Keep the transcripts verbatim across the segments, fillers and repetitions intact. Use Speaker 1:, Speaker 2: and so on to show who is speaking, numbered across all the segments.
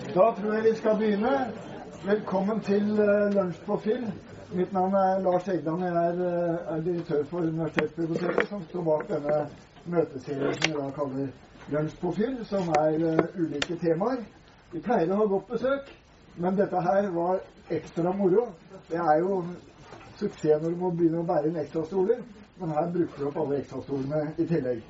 Speaker 1: Da tror jeg vi skal begynne. Velkommen til uh, Lunsj på Film. Mitt navn er Lars Egland. Jeg er, uh, er direktør for Universitetsbiblioteket, som står bak denne møteserien som vi da kaller Lunsj på Film, som er uh, ulike temaer. Vi pleier å ha godt besøk, men dette her var ekstra moro. Det er jo suksess når du må begynne å bære inn ekstra stoler, men her bruker vi opp alle ekstra stolene i tillegg.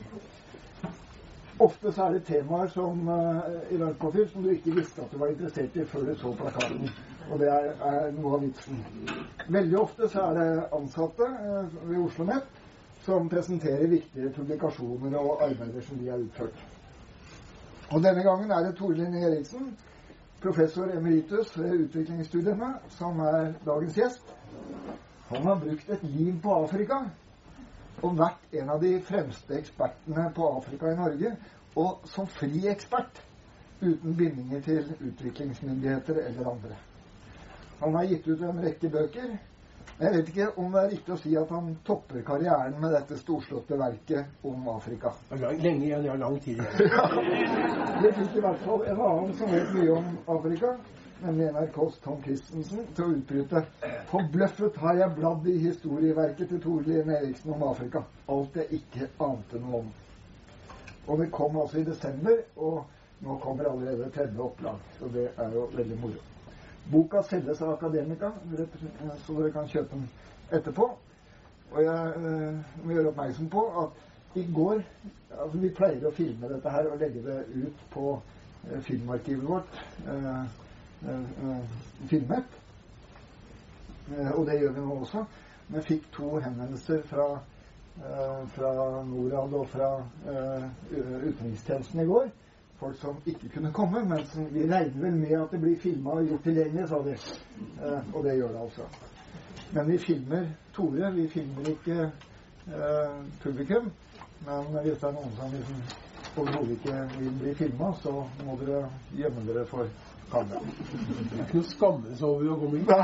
Speaker 1: Ofte så er det temaer som uh, i Lunsj på Film som du ikke visste at du var interessert i før du så plakaten, og det er, er noe av vitsen. Veldig ofte så er det ansatte uh, ved OsloMet som presenterer viktige publikasjoner og arbeider som de har utført. Og denne gangen er det Torlin Eriksen, professor emeritus ved utviklingsstudiene, som er dagens gjest. Han har brukt et liv på Afrika, og vært en av de fremste ekspertene på Afrika i Norge, og som fri ekspert, uten bindinger til utviklingsmyndigheter eller andre. Han har gitt ut en rekke bøker. Jeg vet ikke om det er riktig å si at han topper karrieren med dette storslåtte verket om Afrika.
Speaker 2: Lenge igjen, ja, lang tid igjen.
Speaker 1: Det fikk i hvert fall en annen som vet mye om Afrika, nemlig N R K's Tom Christensen, til å utbryte: "Forbløffet har jeg bladd i historieverket til Torlin Eriksen om Afrika. Alt jeg ikke ante noe om." Og det kom altså i desember, og nå kommer allerede tredje opplag, så det er jo veldig moro. Boka selges av Akademika, så dere kan kjøpe den etterpå. Og jeg øh, må gjøre oppmerksom på at i går, altså vi pleier å filme dette her og legge det ut på øh, filmarkivet vårt, øh, Uh, filmet, uh, og det gjør vi nå også. Vi fikk to henvendelser fra, uh, fra Norad og fra uh, utenrikstjenesten i går. Folk som ikke kunne komme, men som, vi regner vel med at det blir filmet og gjort tilgjengelig, sa de. Uh, og det gjør det altså. Men vi filmer Tore, vi filmer ikke uh, publikum, men hvis det er noen som liksom, overhodet ikke vil bli filmet, så må dere gjemme dere for kamera.
Speaker 2: Det er ikke noe skammes over å komme inn.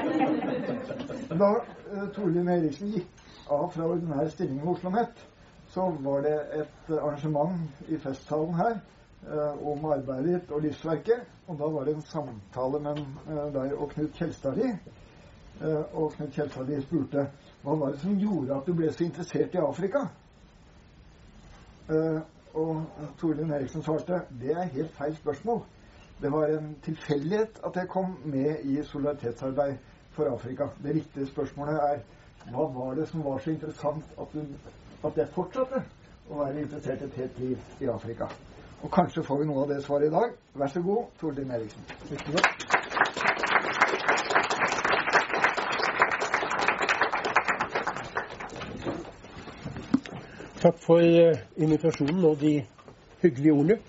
Speaker 1: Da uh, Torlin Eriksen gikk av fra ordinær stilling i OsloMet, så var det et arrangement i festsalen her uh, om arbeidet og livsverket, og da var det en samtale med uh, deg og Knut Kjelstadli, uh, og Knut Kjelstadli spurte: "Hva var det som gjorde at du ble så interessert i Afrika?" Uh, og Torlin Eriksen svarte: "Det er helt feil spørsmål. Det var en tilfeldighet at jeg kom med i solidaritetsarbeid for Afrika. Det riktige spørsmålet er: hva var det som var så interessant at, du, at jeg fortsatte å være interessert et helt liv i Afrika?" Og kanskje får vi noe av det svaret i dag. Vær så god, Torlin Eriksen.
Speaker 2: Takk for uh, invitasjonen og de hyggelige ordene.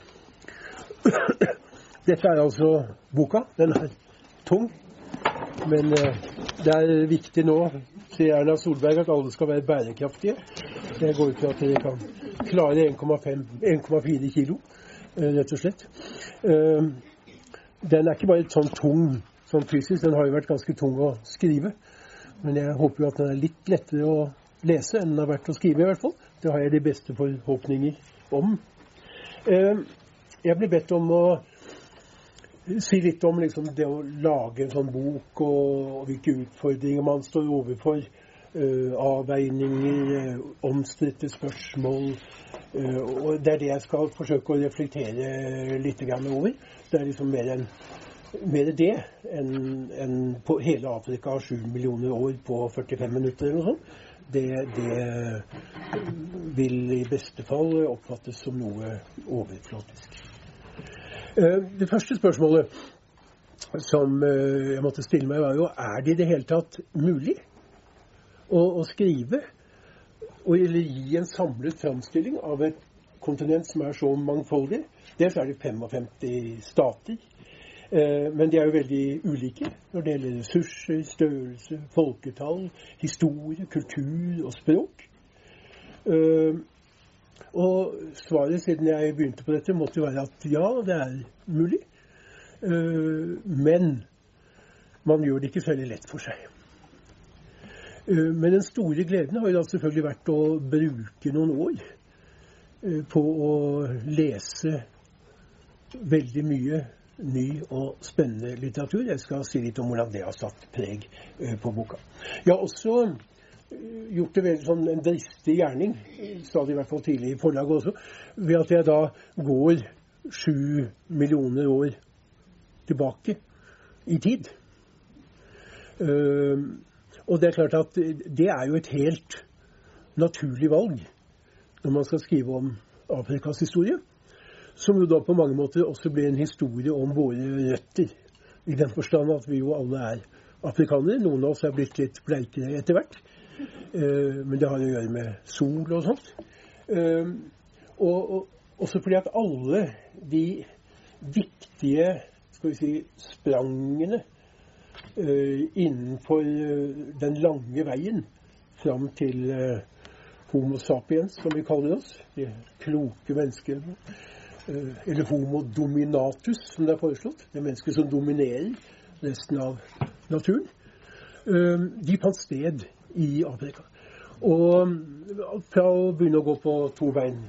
Speaker 2: Dette er altså boka. Den er tung, men uh, det er viktig nå, sier Erna Solberg, at alle skal være bærekraftige. Jeg går ut til at dere kan klare en komma fire kilo, uh, rett og slett. Uh, den er ikke bare sånn tung, sånn fysisk, den har jo vært ganske tung å skrive, men jeg håper jo at den er litt lettere å lese enn den har vært å skrive i hvert fall. Det har jeg de beste forhåpninger om. Uh, jeg ble bedt om å si litt om liksom, det å lage en sånn bok, og, og hvilke utfordringer man står overfor, uh, avveininger, uh, omstridte spørsmål, uh, og det er det jeg skal forsøke å reflektere litt grann over. Det er liksom mer, en, mer det enn en på hele Afrika sju millioner år på førtifem minutter eller noe sånt. Det, det vil i beste fall oppfattes som noe overflatisk. Det første spørsmålet som jeg måtte stille meg var jo: er det i det hele tatt mulig å, å skrive og eller gi en samlet framstilling av et kontinent som er så mangfoldig? Dels er det femtifem stater, men de er jo veldig ulike når det gjelder ressurser, størrelse, folketall, historie, kultur og språk. Og svaret siden jeg begynte på dette måtte jo være at ja, det er mulig, uh, men man gjør det ikke så veldig lett for seg. Uh, men den store gleden har jo da selvfølgelig vært å bruke noen år uh, på å lese veldig mye ny og spennende litteratur. Jeg skal si litt om hvordan det har satt preg uh, på boka. Jeg har også uh, gjort det veldig sånn en dristig gjerning, stadig i hvert fall tidlig i forlaget også, ved at jeg da går sju millioner år tilbake i tid. Uh, og det er klart at det er jo et helt naturlig valg når man skal skrive om Afrikas historie, som jo da på mange måter også blir en historie om våre røtter, i den forstand at vi jo alle er afrikanere. Noen av oss er blitt litt bleikere etter hvert, uh, men det har å gjøre med sol og sånt. Uh, og, og også fordi at alle de viktige, skal vi si, sprangene uh, innenfor uh, den lange veien fram til uh, homo sapiens, som vi kaller oss, de kloke mennesker, uh, eller homo dominatus, som det er foreslått, det er mennesker som dominerer resten av naturen, uh, de fant sted i Afrika. Og fra å begynne å gå på to bein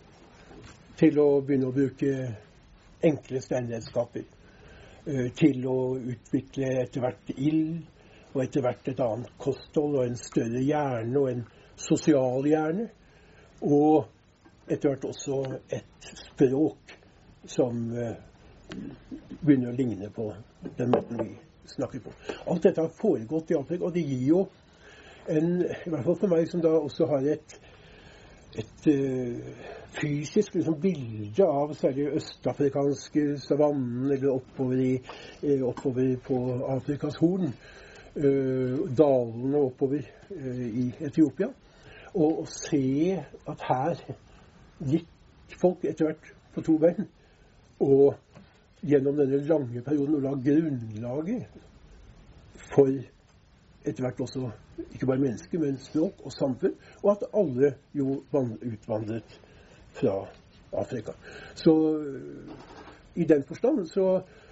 Speaker 2: til å begynne å bruke enkle steinredskaper, uh, til å utvikle etter hvert ild, og etter hvert et annet kosthold, og en større hjerne, og en sosial hjerne, og etter hvert også et språk som uh, begynner å ligne på den måten vi snakker på. Alt dette har foregått i Afrika, og det gir jo en, i hvert fall for meg som da også har et, et uh, fysisk liksom, bilde av særlig østafrikanske savannen, eller oppover, i, uh, oppover på Afrikas horn, uh, dalene oppover uh, i Etiopia, og å se at her gikk folk etter hvert på to bein, og gjennom denne lange perioden å la grunnlaget for etter hvert også ikke bare mennesker, men språk og samfunn, og at alle jo utvandret fra Afrika. Så i den forstand så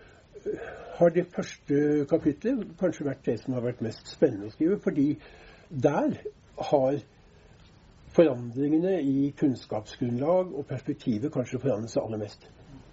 Speaker 2: har det første kapitlet kanskje vært det som har vært mest spennende å skrive, fordi der har forandringene i kunnskapsgrunnlag og perspektivet kanskje forandret seg aller mest.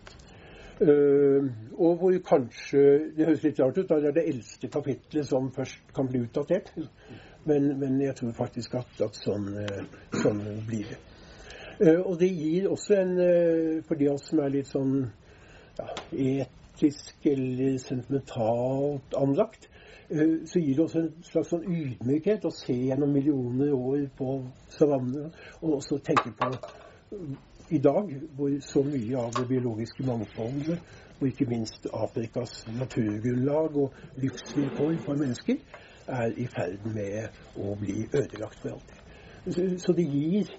Speaker 2: Uh, og hvor kanskje, det høres litt rart ut, da det er det eldste kapitlet som først kan bli utdatert, men, men jeg tror faktisk at, at sånn, uh, sånn blir det. Uh, og det gir også en, uh, for de av oss som er litt sånn ja, etisk eller sentimentalt anlagt, uh, så gir det også en slags sånn ydmykhet å se gjennom millioner år på savannen, og også tenke på i dag, hvor så mye av det biologiske mangfoldet, og ikke minst Afrikas naturgrunnlag og livsvilkår for mennesker, er i ferd med å bli ødelagt for alltid. Så, så det gir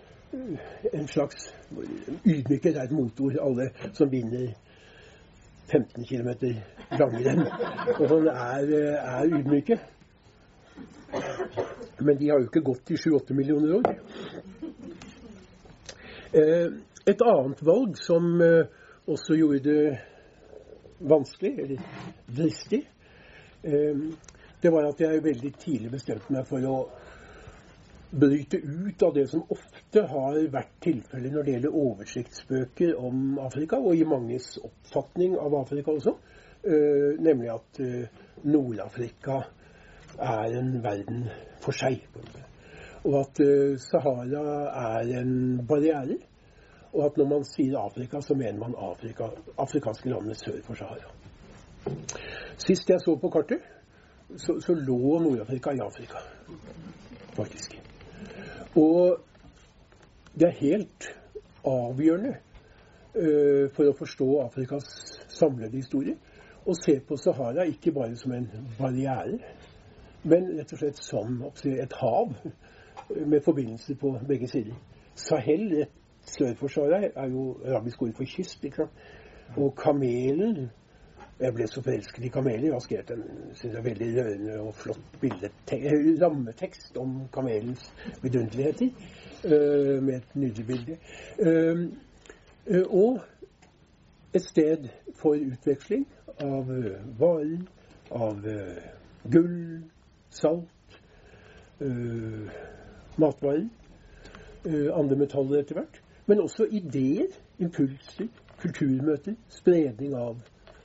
Speaker 2: en slags ydmykhet, er et motord, alle som vinner femten kilometer langrenn, og sånn er, er ydmyke. Men de har jo ikke gått i sju åtte millioner år. Et annet valg som også gjorde det vanskelig, eller dristig, det var at jeg veldig tidlig bestemte meg for å bryte ut av det som ofte har vært tilfellet når det gjelder oversiktsbøker om Afrika, og i manges oppfatning av Afrika også, nemlig at Nord-Afrika er en verden for seg, og at uh, Sahara er en barriere, og at når man sier Afrika, så mener man Afrika, afrikanske landene sør for Sahara. Sist jeg så på kartet, så, så lå Nord-Afrika i Afrika, faktisk. Og det er helt avgjørende uh, for å forstå Afrikas samlede historie, å se på Sahara ikke bare som en barriere, men rett og slett som et hav, med forbindelse på begge sider. Sahel, rett sør for Sahara, er jo arabisk ord for kyst, ikke sant? Og kamelen, jeg ble så forelsket i kameler, jeg har skrevet en, synes jeg, veldig rørende og flott bildet, rammetekst om kamelens vidunderligheter, øh, med et nydelig bilde. Øh, øh, og et sted for utveksling av øh, varer, av øh, gull, salt, øh, matvarer, uh, andre metaller etter hvert, men også ideer, impulser, kulturmøter, spredning av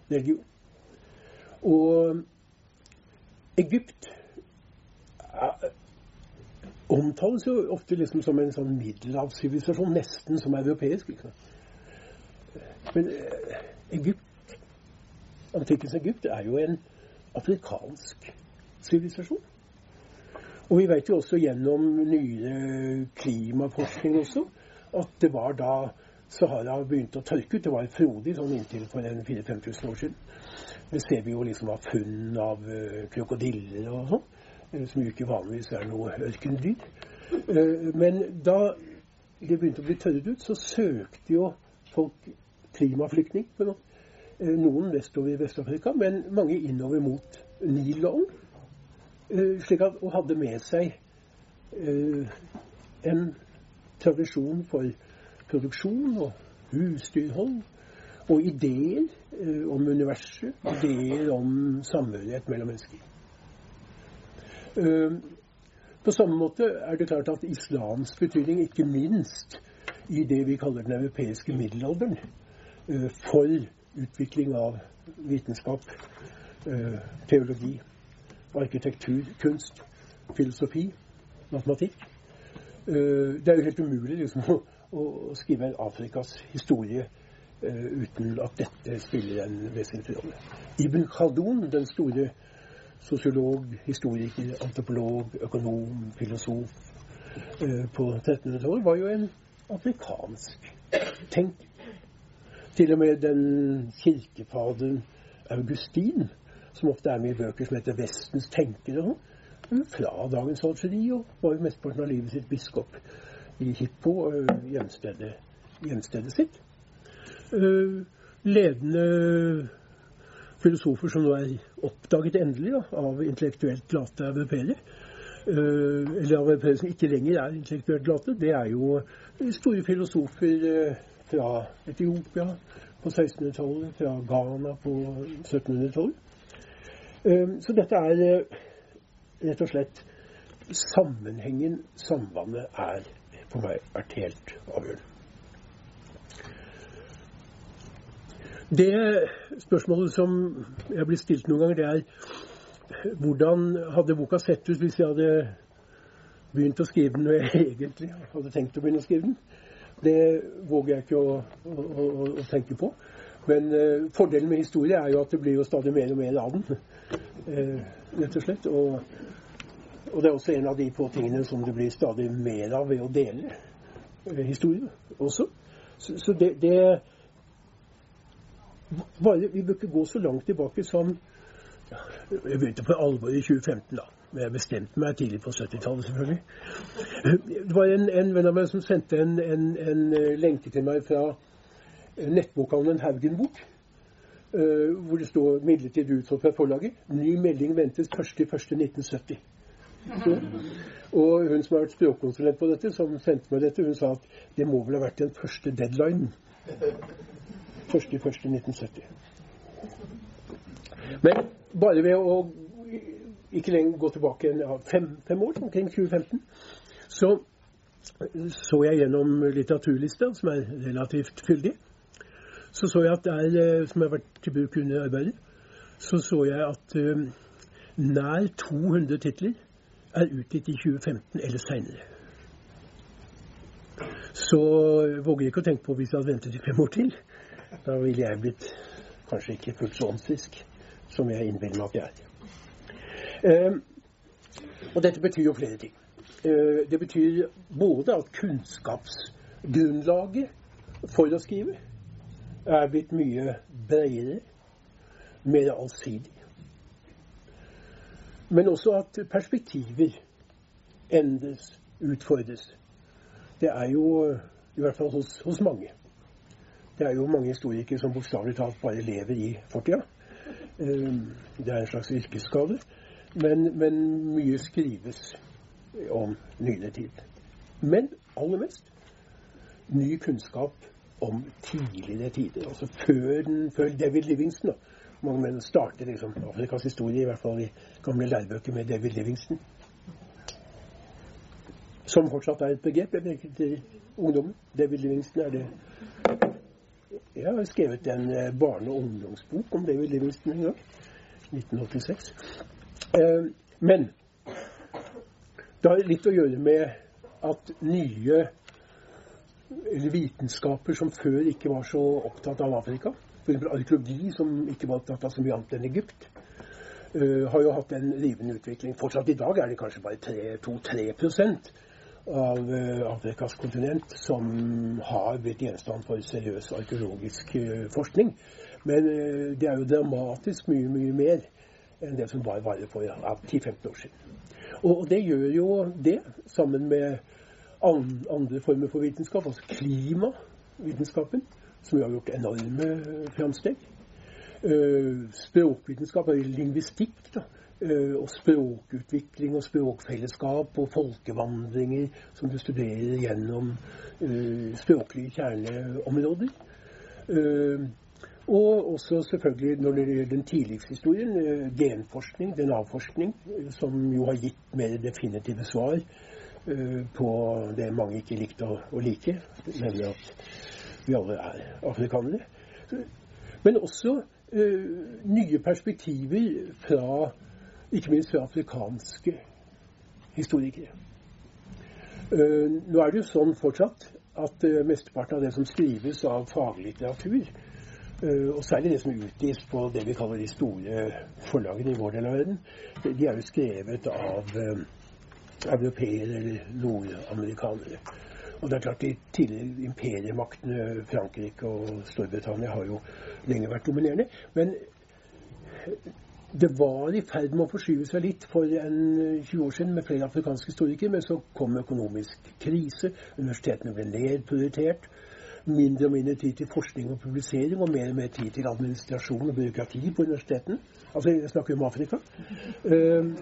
Speaker 2: religion. Og Egypt er, omtales jo ofte liksom som en sånn middelhavssivilisasjon, nesten som europeisk. Liksom. Men eh, Egypt, antikkens Egypt er jo en afrikansk sivilisasjon. Og vi vet jo også gjennom nyere klimaforskning også, at det var da Sahara begynte å tørke ut. Det var frodig sånn inntil for en fire til fem tusen år siden. Det ser vi jo liksom av funn av uh, krokodiller og sånn, uh, som jo ikke vanligvis er noe ørkendyr. Uh, men da det begynte å bli tørret ut, så søkte jo folk klimaflyktning. Uh, noen vestover i Vest-Afrika, men mange innover mot Nilån. Uh, slik at, og hadde med seg uh, en tradisjon for produksjon og husdyrhold og ideer uh, om universet, ideer om samhørighet mellom mennesker. Uh, på samme måte er det klart at islams betydning, ikke minst i det vi kaller den europeiske middelalderen, uh, for utvikling av vitenskap, uh, teologi, arkitektur, kunst, filosofi, matematikk. Uh, det er jo helt umulig liksom, å, å skrive en Afrikas historie uh, uten at dette spiller en vesentlig rolle. Ibn Khaldun, den store sosiolog, historiker, antropolog, økonom, filosof uh, på trettenhundretallet, var jo en afrikansk tenker. Til og med den kirkefaderen Augustin, som ofte er med i bøker som heter Vestens tenkere, fra dagens Algerie, og var jo mesteparten av livet sitt biskop i Hippo, hjemstedet, hjemstedet sitt. Uh, ledende filosofer som nå er oppdaget endelig da, av intellektuelt late europeere, uh, eller av europeere som ikke lenger er intellektuelt late, det er jo store filosofer uh, fra Etiopia på sekstenhundretallet, fra Ghana på syttenhundretallet. Så dette er rett og slett sammenhengen, samvannet er for meg vært helt avgjørende. Det spørsmålet som jeg ble stilt noen ganger, det er hvordan hadde boka sett ut hvis jeg hadde begynt å skrive den når jeg egentlig hadde tenkt å begynne å skrive den. Det våger jeg ikke å, å, å, å tenke på. Men uh, fordelen med historie er jo at det blir jo stadig mer og mer av den, uh, rett og slett. Og, og det er også en av de få tingene som det blir stadig mer av ved å dele uh, historie også. Så, så det, det bare, vi bør ikke gå så langt tilbake som ja, jeg begynte på alvor i tjue femten da. Men jeg bestemte meg tidlig på syttitallet selvfølgelig. Det var en, en venn av meg som sendte en, en, en lenke til meg fra nettbokhandelen Haugenbok, uh, hvor det står midlertidig utsolgt fra forlaget. Ny melding ventes første første nitten sytti. Så, og hun som har vært språkkonsulent på dette, som sendte meg dette, hun sa at det må vel ha vært den første deadline. første første nitten sytti. Men bare ved å ikke lenger gå tilbake en, ja, fem, fem år, omkring tjue femten, så så jeg gjennom litteraturlista, som er relativt fyldig. Så så jeg at det er, som har vært til bruk under arbeidet, så så jeg at um, nær to hundre titler er utgitt i tjue femten eller senere. Så jeg våger ikke å tenke på hvis jeg hadde ventet i fem år til. Da ville jeg blitt kanskje ikke fullt så åndsfrisk som jeg innbiller meg at jeg er. Um, og dette betyr jo flere ting. Uh, det betyr både at kunnskapsgrunnlaget for å skrive er blitt mye bredere, mer allsidig. Men også at perspektiver endres, utfordres. Det er jo, i hvert fall hos, hos mange. Det er jo mange historikere som bokstavelig talt bare lever i fortida. Um, det er en slags yrkesskade. Men, men mye skrives om nyere tid. Men aller mest ny kunnskap om tidligere tider, altså før, den, før David Livingstone. Mange menn starter liksom Afrikas historie, i hvert fall i gamle lærebøker med David Livingstone. Som fortsatt er et begrep, jeg vet ikke til ungdommen. David Livingstone er det jeg har skrevet en barne- og ungdomsbok om David Livingstone en gang, nitten åttiseks. Eh, men det har litt å gjøre med at nye eller vitenskaper som før ikke var så opptatt av Afrika, for eksempel arkeologi som ikke var opptatt av så mye annet enn Egypt, uh, har jo hatt en rivende utvikling. Fortsatt i dag er det kanskje bare to til tre prosent av uh, Afrikas kontinent som har blitt gjenstand for seriøs arkeologisk uh, forskning. Men uh, det er jo dramatisk mye, mye mer enn det som bare var for ja, ti til femten år siden. Og, og det gjør jo det, sammen med andre former for vitenskap, altså klimavitenskapen, som jo har gjort enorme fremsteg. Uh, språkvitenskap, eller lingvistikk, da. Uh, og språkutvikling og språkfellesskap og folkevandringer som du studerer gjennom uh, språklige kjerneområder. Uh, og også selvfølgelig når det gjelder den tidligste historien, uh, genforskning, D N A-forskning, uh, som jo har gitt mer definitive svar uh, på det mange ikke likte å, å like, nemlig at vi alle er afrikanere. Men også uh, nye perspektiver fra, ikke minst fra afrikanske historikere. Uh, nå er det jo sånn fortsatt at uh, mesteparten av det som skrives av faglitteratur, uh, og særlig det som utgis på det vi kaller de store forlagene i vår del av verden, de er jo skrevet av uh, europeere eller nordamerikanere. Og det er klart de tidligere imperiemaktene, Frankrike og Storbritannia, har jo lenge vært dominerende. Men det var i ferd med å forskyve seg litt for en tjue år siden med flere afrikanske historikere, men så kom økonomisk krise, universitetene ble nedprioritert, mindre og mindre tid til forskning og publisering, og mer og mer tid til administrasjon og byråkrati på universitetene. Altså, jeg snakker om Afrika. Uh,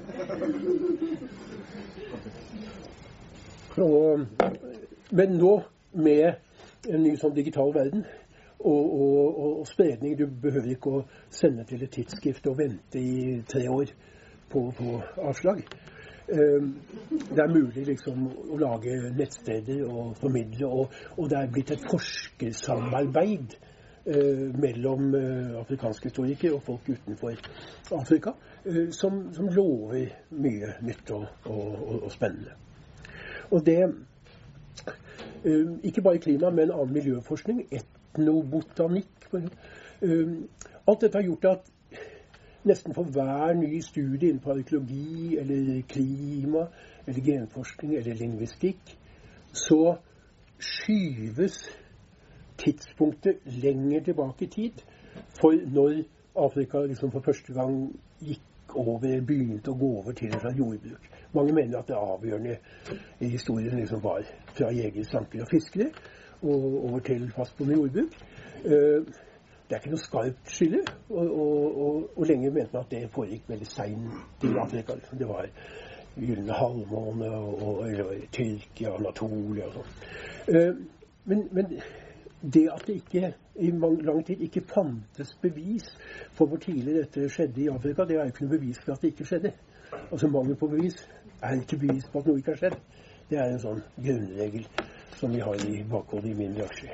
Speaker 2: og Men nå, med en ny sånn digital verden og, og, og spredning, du behøver ikke å sende til et tidsskrift og vente i tre år på, på avslag. Um, det er mulig liksom å lage nettsteder og formidle, og, og det er blitt et forskersamarbeid uh, mellom uh, afrikanske historikere og folk utenfor Afrika, uh, som, som lover mye nytt og, og, og, og spennende. Og det Um, ikke bare klima, men annen miljøforskning, etnobotanikk. Um, alt dette har gjort at nesten for hver ny studie innenfor arkeologi, eller klima, eller genforskning, eller lingvistikk, så skyves tidspunktet lenger tilbake i tid for når Afrika liksom for første gang gikk over, begynte å gå over til et jordbruk. Mange mener at det avgjørende i historien liksom var fra jegere, sankere og fiskere og over til fastboende jordbruk. Det er ikke noe skarpt skille, og, og, og, og lenge mente man at det foregikk veldig sent i Afrika. Det var Gylne halvmåne og, og, og Tyrkia, Anatolia og sånn. Men, men det at det ikke i lang tid ikke fantes bevis for hvor tidlig dette skjedde i Afrika, det er jo ikke noe bevis for at det ikke skjedde. Altså mangel på bevis er ikke bevis på at noe ikke har skjedd. Det er en sånn grunnregel som vi har i bakhodet i min bransje.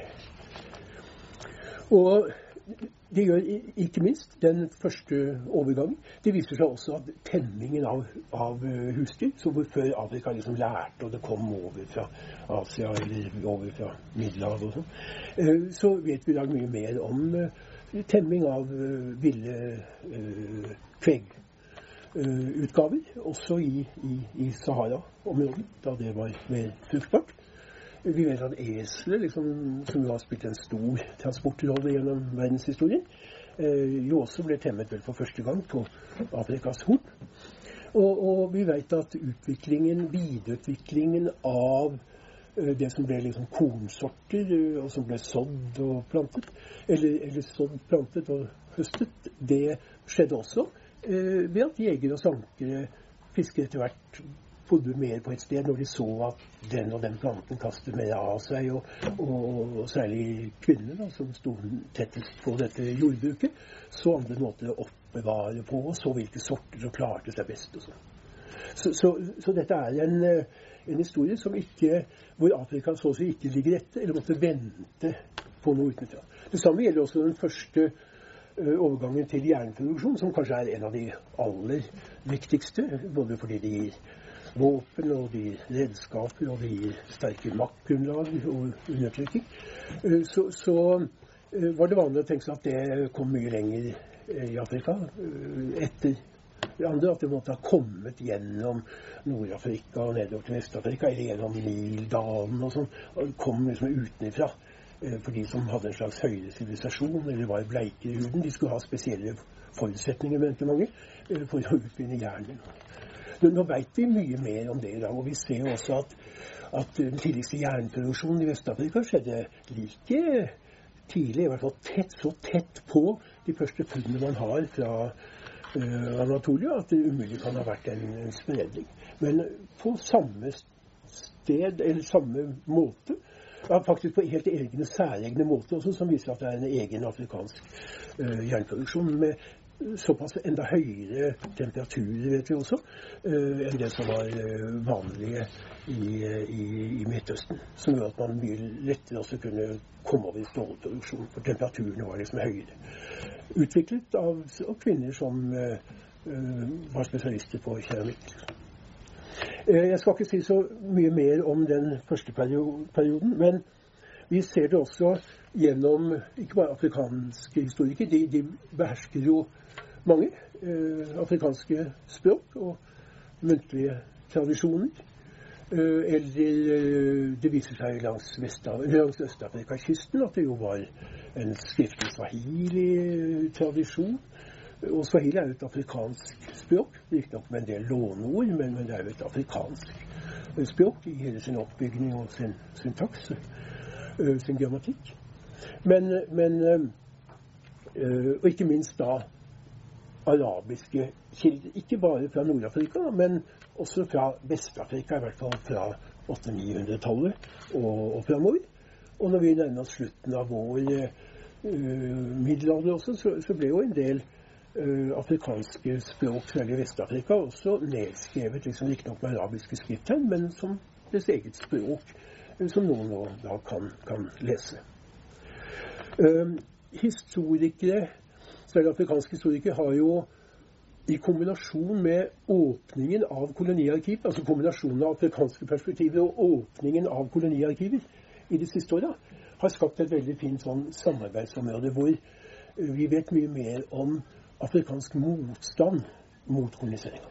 Speaker 2: Og det gjør ikke minst den første overgangen. Det viser seg også at temmingen av, av husdyr, som før Afrika liksom lærte, og det kom over fra Asia eller over fra Middelhavet og sånn, så vet vi i dag mye mer om temming av ville kvegg. Uh, utgaver, også i, i, i Sahara-området, da det var mer fruktbart. Vi vet at esler, liksom, som har spilt en stor transportrolle gjennom verdenshistorien, uh, jo også ble temmet vel for første gang på Afrikas Horn. Og, og vi vet at utviklingen, videreutviklingen av uh, det som ble liksom kornsorter, uh, og som ble sådd og plantet, eller, eller sådd, plantet og høstet, det skjedde også ved at jegere og sankere fiskere etter hvert bodde mer på et sted når de så at den og den planten kastet mer av seg, og, og, og særlig kvinner da, som stod tettest på dette jordbruket, så andre måter å oppbevare på, og så hvilke sorter som klarte seg best og sånn. Så, så, så dette er en, en historie som ikke, hvor Afrika så å si ikke ligger etter, eller måtte vente på noe utenfra. Det samme gjelder også den første uh, overgangen til jernproduksjon, som kanskje er en av de aller viktigste, både fordi det gir våpen, og det gir redskaper, og det gir sterke maktgrunnlag og undertrykking. Uh, så, så uh, var det vanlig å tenke seg at det kom mye lenger uh, i Afrika uh, etter det andre, at det måtte ha kommet gjennom Nord-Afrika og nedover til Vest-Afrika, eller gjennom Nildalen og sånn, og kom liksom utenifra. For de som hadde en slags høyere sivilisasjon, eller var bleikere i huden, de skulle ha spesielle forutsetninger, mente mange, for å utvinne jernet. Men nå vet vi mye mer om det i dag, og vi ser jo også at, at den tidligste jernproduksjonen i Vest-Afrika skjedde like tidlig, i hvert fall tett, så tett på de første funnene man har fra Uh, Anatolia, at det umulig kan ha vært en, en spredning. Men på samme sted, eller samme måte, ja, faktisk på helt egne, særegne måter også, som viser at det er en egen afrikansk uh, jernproduksjon med såpass enda høyere temperaturer, vet vi også, uh, enn det som var uh, vanlige i, i, i Midtøsten, som gjør at man mye lettere også kunne komme over i stålproduksjon, for temperaturene var liksom høyere. Utviklet av, av kvinner som uh, uh, var spesialister på keramikk. Uh, jeg skal ikke si så mye mer om den første perioden, men vi ser det også gjennom, ikke bare afrikanske historikere, de, de behersker jo mange uh, afrikanske språk og muntlige tradisjoner. Uh, eller uh, det viser seg langs, langs Øst-Afrika-kysten at det jo var en skriftlig swahili-tradisjon. Og swahili er jo et afrikansk språk, ikke nok med en del låneord, men, men det er jo et afrikansk språk i hele sin oppbygning og sin syntaks, uh, sin grammatikk. Men, men uh, og ikke minst da arabiske kilder, ikke bare fra Nord-Afrika, men også fra Vest-Afrika, i hvert fall fra åtte-ni hundre-tallet og, og fremover. Og når vi nærmer oss slutten av vår uh, middelalder også, så, så ble jo en del uh, afrikanske språk, særlig i Vest-Afrika, også nedskrevet, liksom ikke nok med arabiske skrifttegn, men som deres eget språk, uh, som noen nå da kan, kan lese. Uh, historikere, særlig afrikanske historikere, har jo i kombinasjon med åpningen av koloniarkiv, altså kombinasjonen av afrikanske perspektiver og åpningen av koloniarkiver i de siste årene, har skapt et veldig fint sånn samarbeidsområde hvor vi vet mye mer om afrikansk motstand mot kolonisering.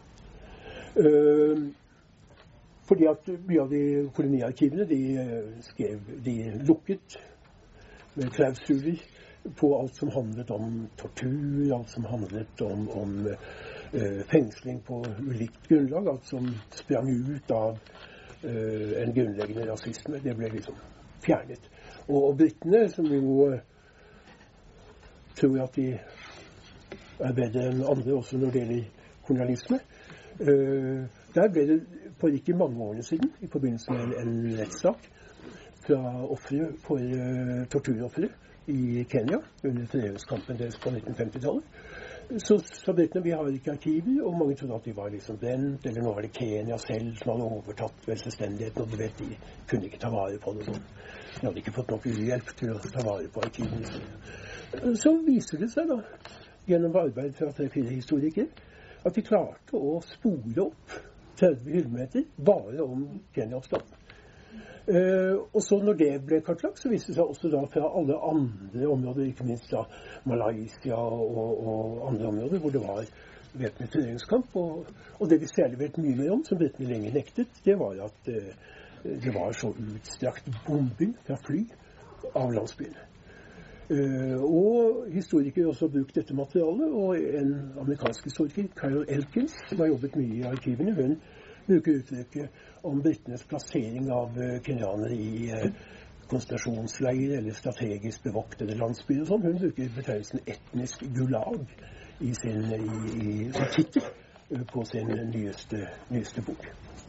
Speaker 2: Uh, fordi at mye av de koloniarkivene de skrev, de lukket med klausuler på alt som handlet om tortur, alt som handlet om, om uh, fengsling på ulikt grunnlag, alt som sprang ut av uh, en grunnleggende rasisme, det ble liksom fjernet. Og, og brittene, som jo uh, tror at de er bedre enn andre også når det gjelder kolonialisme, uh, der ble det for ikke mange årene siden, i forbindelse med en, en rettssak fra offre for uh, torturofre i Kenya, under frigjøringskampen deres på nitten femti-tallet. Så sa britene, vi har ikke arkiver, og mange trodde at de var liksom brent, eller nå var det Kenya selv som hadde overtatt ved selvstendigheten, og du vet, de kunne ikke ta vare på det sånn. De hadde ikke fått nok uhjelp til å ta vare på arkivene. Så viser det seg da, gjennom arbeid fra tre-fire historikere, at de klarte å spore opp tretti kilometer bare om Kenya-oppstanden. Uh, og så når det ble kartlagt, så viste det seg også da fra alle andre områder, ikke minst da Malaysia og, og andre områder, hvor det var væpnet frigjøringskamp. Og, og det vi særlig vet mye mer om, som britene lenge nektet, det var at uh, det var så utstrakt bombing fra fly av landsbyene. Uh, og historikere også har brukt dette materialet, og en amerikansk historiker, Carol Elkins, som har jobbet mye i arkivene, hun bruker uttrykket om britenes plassering av uh, kenyanere i uh, konsentrasjonsleirer eller strategisk bevoktede landsbyer og sånn. Hun bruker betegnelsen etnisk gulag i sin, i, i, som tittel uh, på sin nyeste, nyeste bok.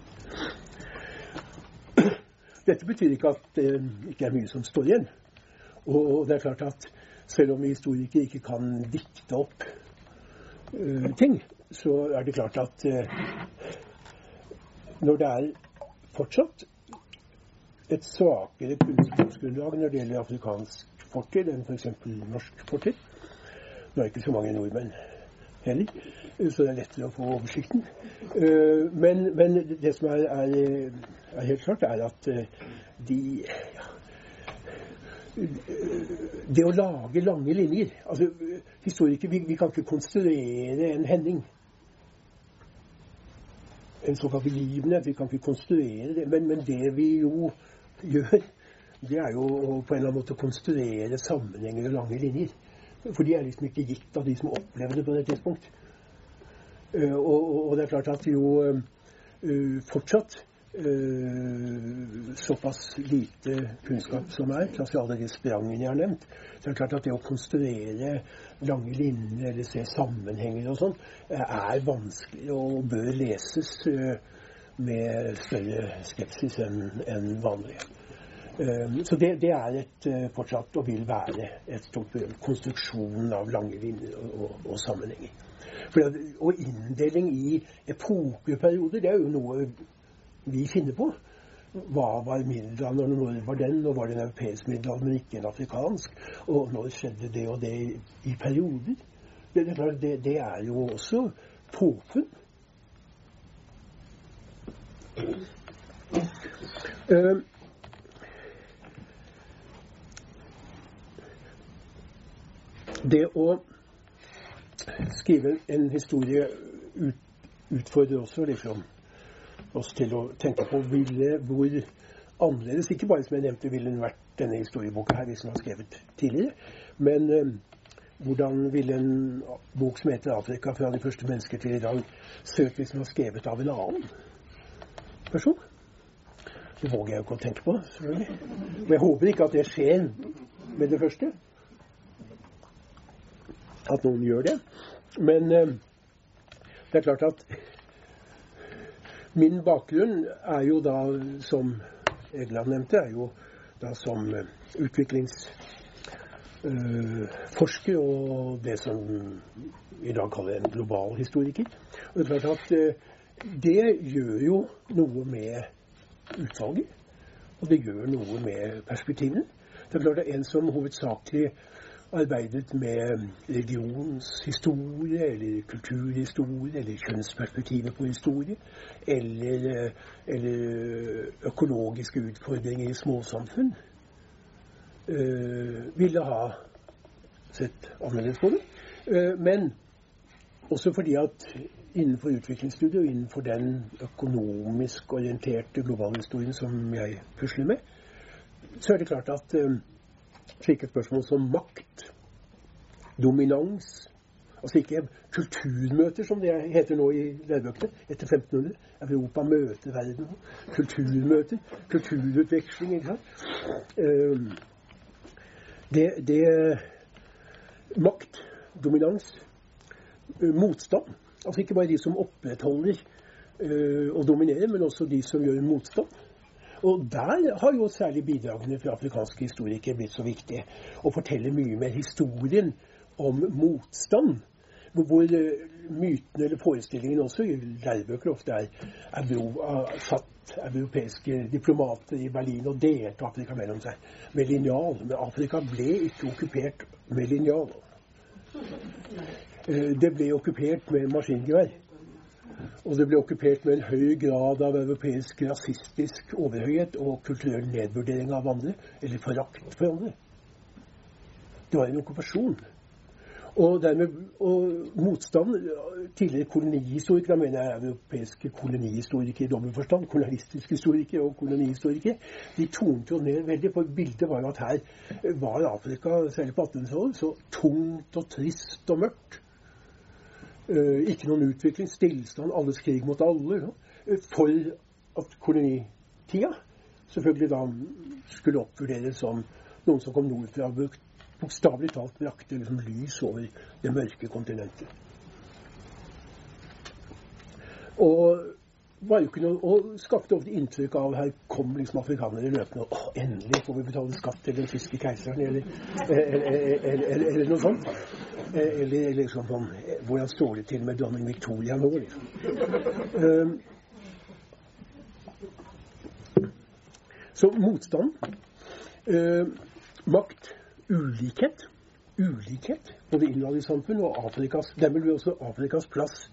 Speaker 2: Dette betyr ikke at det uh, ikke er mye som står igjen. Og det er klart at selv om vi historikere ikke kan dikte opp uh, ting, så er det klart at uh, når det er fortsatt et svakere kunnskapsgrunnlag når det gjelder afrikansk fortid enn for eksempel norsk fortid. Nå er det ikke så mange nordmenn heller, så det er lettere å få oversikten. Men, men det som er, er, er helt klart, er at de ja, det å lage lange linjer, altså historikere, vi, vi kan ikke konstruere en hending. En såkalt begivenhet, vi kan ikke konstruere det, men, men det vi jo gjør, det er jo på en eller annen måte å konstruere sammenhenger og lange linjer. For de er liksom ikke gitt av de som opplever det på det tidspunkt. Uh, og, og det er klart at jo uh, fortsatt uh, såpass lite kunnskap som er, plass i alle de sprangene jeg har nevnt, så er det klart at det å konstruere lange linjer eller se sammenhenger og sånn, er vanskelig og bør leses uh, med større skepsis enn en vanlig. Uh, så det, det er et uh, fortsatt og vil være et stort problem. Konstruksjonen av lange linjer og, og, og sammenhenger. For at, og inndeling i epokeperioder, det er jo noe vi finner på. Hva var middelalderen, og når var den, og var det en europeisk middelalder, men ikke en afrikansk, og når skjedde det og det i, i perioder. Det, det, det er jo også påfunn. Uh, det å skrive en historie ut, utfordrer også liksom oss til å tenke på ville, hvor annerledes, ikke bare som jeg nevnte, ville den vært denne historieboka her hvis den var skrevet tidligere, men eh, hvordan ville en bok som heter Afrika fra de første mennesker til i dag se ut hvis den var skrevet av en annen person? Det våger jeg jo ikke å tenke på, selvfølgelig. Og jeg håper ikke at det skjer med det første. At noen gjør det. Men eh, det er klart at min bakgrunn er jo da, som Egeland nevnte, er jo da som uh, utviklingsforsker uh, og det som i dag kaller en global historiker. Og det er klart at uh, det gjør jo noe med utvalget, og det gjør noe med perspektivene. Det er klart at en som hovedsakelig arbeidet med religionshistorie, eller kulturhistorie, eller kjønnsperspektivet på historie, eller, eller økologiske utfordringer i småsamfunn, øh, ville ha sett annerledes på det. Øh, men også fordi at innenfor utviklingsstudiet og innenfor den økonomisk orienterte globalhistorien som jeg pusler med, så er det klart at øh, slike spørsmål som makt, dominans, altså ikke kulturmøter som det heter nå i lærebøkene etter femten hundre, Europa møter verden, kulturmøter, kulturutveksling, ikke sant? Det, det makt, dominans, motstand, altså ikke bare de som opprettholder og dominerer, men også de som gjør motstand. Og der har jo særlig bidragene fra afrikanske historikere blitt så viktige. Å fortelle mye mer historien om motstand, hvor mytene eller forestillingen også i lærebøker ofte er, er bro, satt europeiske diplomater i Berlin og delte Afrika mellom seg med linjal. Men Afrika ble ikke okkupert med linjal. Det ble okkupert med maskingevær. Og det ble okkupert med en høy grad av europeisk rasistisk overhøyhet og kulturell nedvurdering av andre, eller forakt for andre. Det var en okkupasjon. Og dermed, og motstand, tidligere kolonihistorikere, mener jeg europeiske kolonihistorikere i dobbelt forstand, kolonialistiske historikere og kolonihistorikere, de tonet jo ned veldig, for bildet var jo at her var Afrika, særlig på attenhundretallet, så tungt og trist og mørkt. Uh, ikke noen utvikling, stillstand, alles krig mot alle, no? For at kolonitida selvfølgelig da skulle oppvurderes som noen som kom nordfra og bokstavelig talt brakte liksom lys over det mørke kontinentet. Og var jo ikke noe, og skapte ofte inntrykk av her kom liksom afrikanere løpende, og åh, endelig får vi betale skatt til den tyske keiseren, eller, eller, eller, eller, eller noe sånt. Eller liksom sånn, hvordan står det til med dronning Victoria nå, liksom. Um, så motstand, uh, makt, ulikhet, ulikhet, både innad i samfunn og Afrikas, dermed blir også Afrikas plass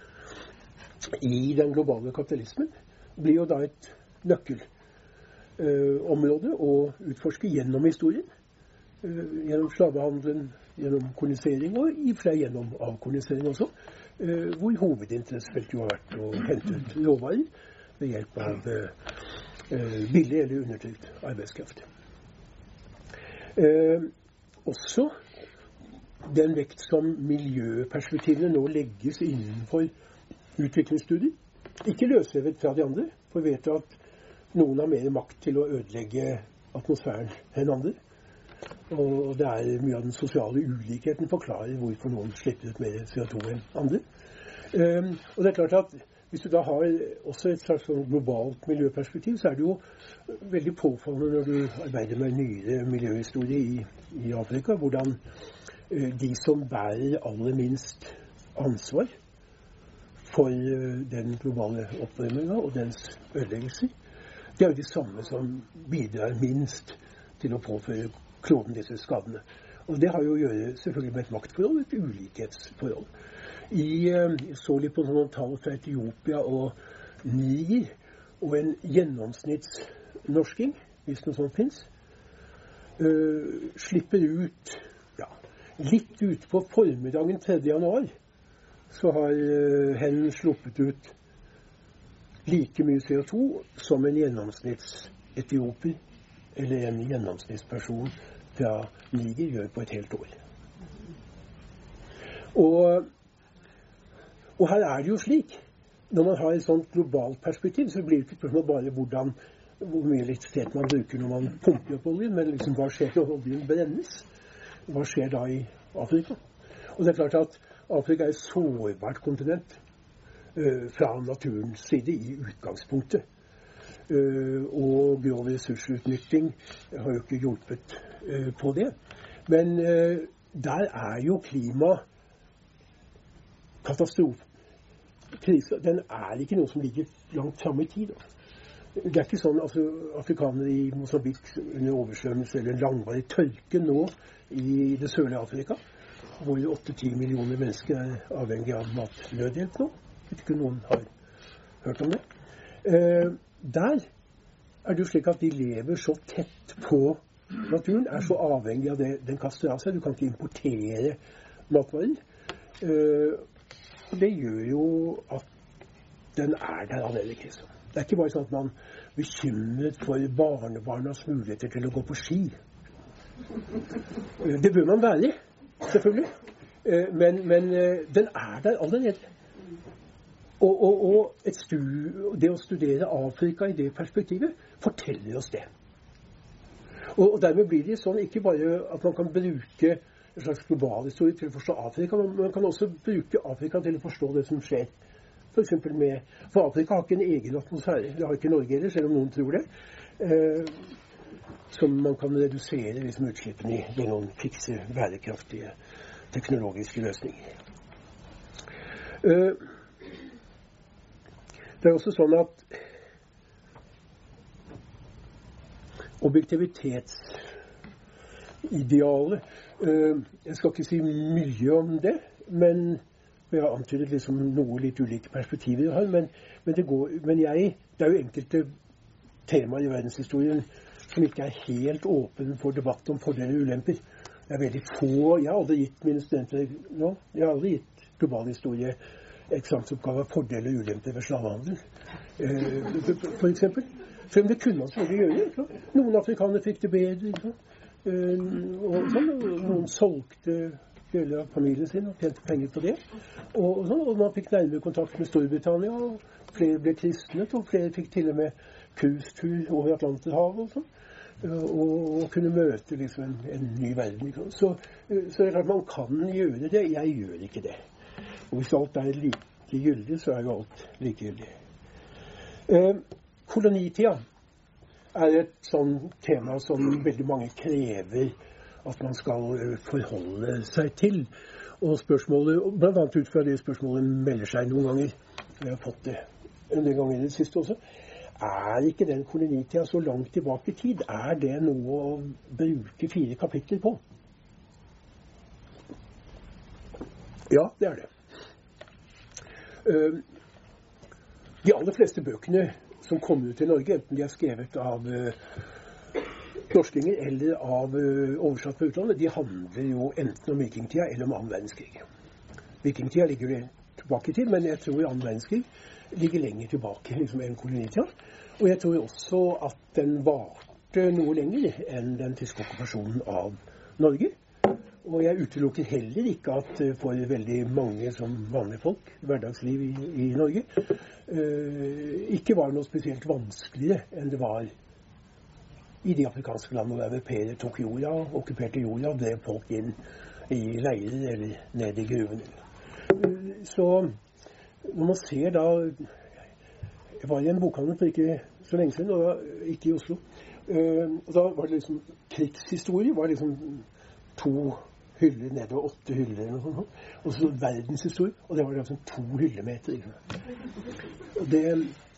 Speaker 2: i den globale kapitalismen, blir jo da et nøkkelområde å utforske gjennom historien, uh, gjennom slavehandelen, gjennom kolonisering og i flere gjennom avkolonisering også, uh, hvor hovedinteressefeltet jo har vært å hente ut råvarer ved hjelp av uh, billig eller undertrykt arbeidskraft. Uh, også den vekt som miljøperspektivene nå legges innenfor utviklingsstudier, ikke løsrevet fra de andre, for vi vet at noen har mer makt til å ødelegge atmosfæren enn andre. Og det er mye av den sosiale ulikheten forklarer hvorfor noen slipper ut mer C O to enn andre. Um, og det er klart at hvis du da har også et slags globalt miljøperspektiv, så er det jo veldig påfallende når du arbeider med nyere miljøhistorie i, i Afrika, hvordan uh, de som bærer aller minst ansvar for den globale oppvarmingen og dens ødeleggelser, det er jo de samme som bidrar minst til å påføre kloden disse skadene. Og det har jo å gjøre selvfølgelig med et maktforhold, et ulikhetsforhold. I uh, så litt på noen tall fra Etiopia og Niger, og en gjennomsnittsnorsking, hvis noe sånt finnes, uh, slipper ut, ja, litt ut på formiddagen tredje januar, så har uh, hen sluppet ut like mye C O to som en gjennomsnitts-etioper eller en gjennomsnittsperson fra Niger gjør på et helt år. Og, og her er det jo slik, når man har et sånt globalt perspektiv, så blir det ikke spørsmål bare hvordan, hvor mye elektrisitet man bruker når man pumper opp oljen, men liksom hva skjer når oljen brennes? Hva skjer da i Afrika? Og det er klart at Afrika er et sårbart kontinent uh, fra naturens side i utgangspunktet. Uh, og grov ressursutnytting har jo ikke hjulpet uh, på det. Men uh, der er jo klimakatastrofen. Den er ikke noe som ligger langt frem i tid. Da. Det er ikke sånn altså, afrikanere i Mosambik under oversvømmelse eller langvarig tørke nå i det sørlige Afrika, hvor åtte til ti millioner mennesker er avhengig av matnødhjelp nå. Jeg vet ikke om noen har hørt om det. Eh, der er det jo slik at de lever så tett på naturen, er så avhengig av det den kaster av seg. Du kan ikke importere matvarer. Eh, det gjør jo at den er der allerede, liksom. Det er ikke bare sånn at man er bekymret for barnebarnas muligheter til å gå på ski. Eh, det bør man være, selvfølgelig. Eh, men, men eh, den er der allerede. Og, og, og et stu, det å studere Afrika i det perspektivet forteller oss det. Og, og dermed blir det sånn ikke bare at man kan bruke en slags global historie til å forstå Afrika, men man kan også bruke Afrika til å forstå det som skjer. For eksempel med, for Afrika har ikke en egen atmosfære. Det har ikke Norge heller, selv om noen tror det. Eh, som man kan redusere liksom, utslippene i ved noen fikse, bærekraftige teknologiske løsninger. Eh, Det er også sånn at objektivitetsidealet, øh, jeg skal ikke si mye om det, men jeg har antydet liksom noe litt ulike perspektiver her, men, men, det, går, men jeg, det er jo enkelte temaer i verdenshistorien som ikke er helt åpen for debatt om fordeler og ulemper. Det er veldig få, jeg har aldri gitt mine studenter nå, jeg har aldri gitt global historie eksamensoppgave av fordeler og ulemper ved slavehandel, eh, for eksempel. For det kunne man selvfølgelig gjøre. Ikke? Noen afrikanere fikk det bedre, ikke? Eh, og, sånn, og noen solgte deler av familien sin og tjente penger på det. Og, og, sånn, og man fikk nærmere kontakt med Storbritannia, og flere ble kristnet, og flere fikk til og med cruisetur over Atlanterhavet og sånn. Og, og kunne møte liksom en, en ny verden. Ikke? Så, så det er klart man kan gjøre det. Jeg gjør ikke det. Og hvis alt er likegyldig, så er jo alt likegyldig. Eh, kolonitida er et sånn tema som veldig mange krever at man skal forholde seg til. Og spørsmålet, blant annet ut fra det spørsmålet melder seg noen ganger, vi har fått det en del ganger i det siste også, er ikke den kolonitida så langt tilbake i tid? Er det noe å bruke fire kapitler på? Ja, det er det. Uh, de aller fleste bøkene som kommer ut i Norge, enten de er skrevet av uh, norskinger eller av uh, oversatt fra utlandet, de handler jo enten om vikingtida eller om annen verdenskrig. Vikingtida ligger det tilbake til, men jeg tror annen verdenskrig ligger lenger tilbake liksom, enn kolonitida. Og jeg tror også at den varte noe lenger enn den tyske okkupasjonen av Norge. Og jeg utelukker heller ikke at for veldig mange som vanlige folk, hverdagsliv i, i Norge, uh, ikke var noe spesielt vanskeligere enn det var i de afrikanske land hvor europeere tok jorda, okkuperte jorda, og drev folk inn i leirer eller ned i gruvene. Uh, så når man ser da, jeg var i en bokhandel for ikke så lenge siden, og da, ikke i Oslo, uh, og da var det liksom, krigshistorie var liksom to hyller nede, og åtte hyller eller noe sånt. Og så verdenshistorie, og det var liksom to hyllemeter. Og det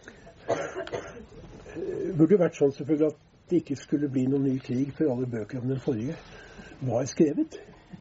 Speaker 2: burde vært sånn selvfølgelig at det ikke skulle bli noen ny krig før alle bøker om den forrige var skrevet.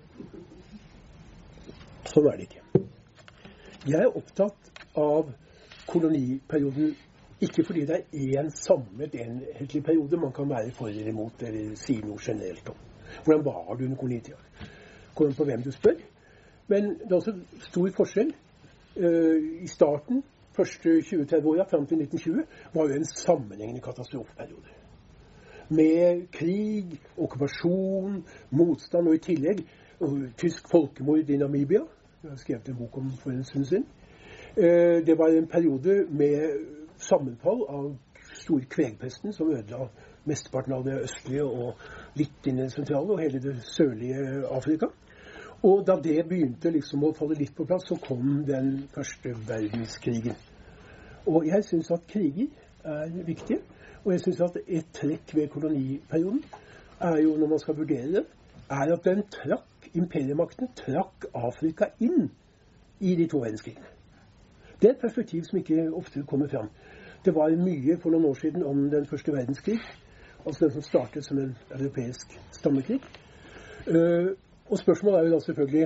Speaker 2: Sånn er det ikke. Jeg er opptatt av koloniperioden, ikke fordi det er en samlet, enhetlig periode man kan være for eller imot, eller si noe generelt om. Hvordan var det under kolonitida? Kommer på hvem du spør. Men det er også stor forskjell. Uh, I starten, første tjue til tretti åra, frem til nitten tjue, var jo en sammenhengende katastrofeperiode. Med krig, okkupasjon, motstand og i tillegg og tysk folkemord i Namibia. Jeg har skrevet en bok om for en stund siden. Uh, det var en periode med sammenfall av stor kvegpesten som ødela mesteparten av det østlige og litt inn i det sentrale og hele det sørlige Afrika. Og da det begynte liksom å falle litt på plass, så kom den første verdenskrigen. Og jeg synes at kriger er viktige, og jeg synes at et trekk ved koloniperioden er jo, når man skal vurdere det, er at den trakk, imperiemakten trakk Afrika inn i de to verdenskrigene. Det er et perspektiv som ikke ofte kommer fram. Det var mye for noen år siden om den første verdenskrig, altså den som startet som en europeisk stammekrig. Uh, og spørsmålet er jo da selvfølgelig,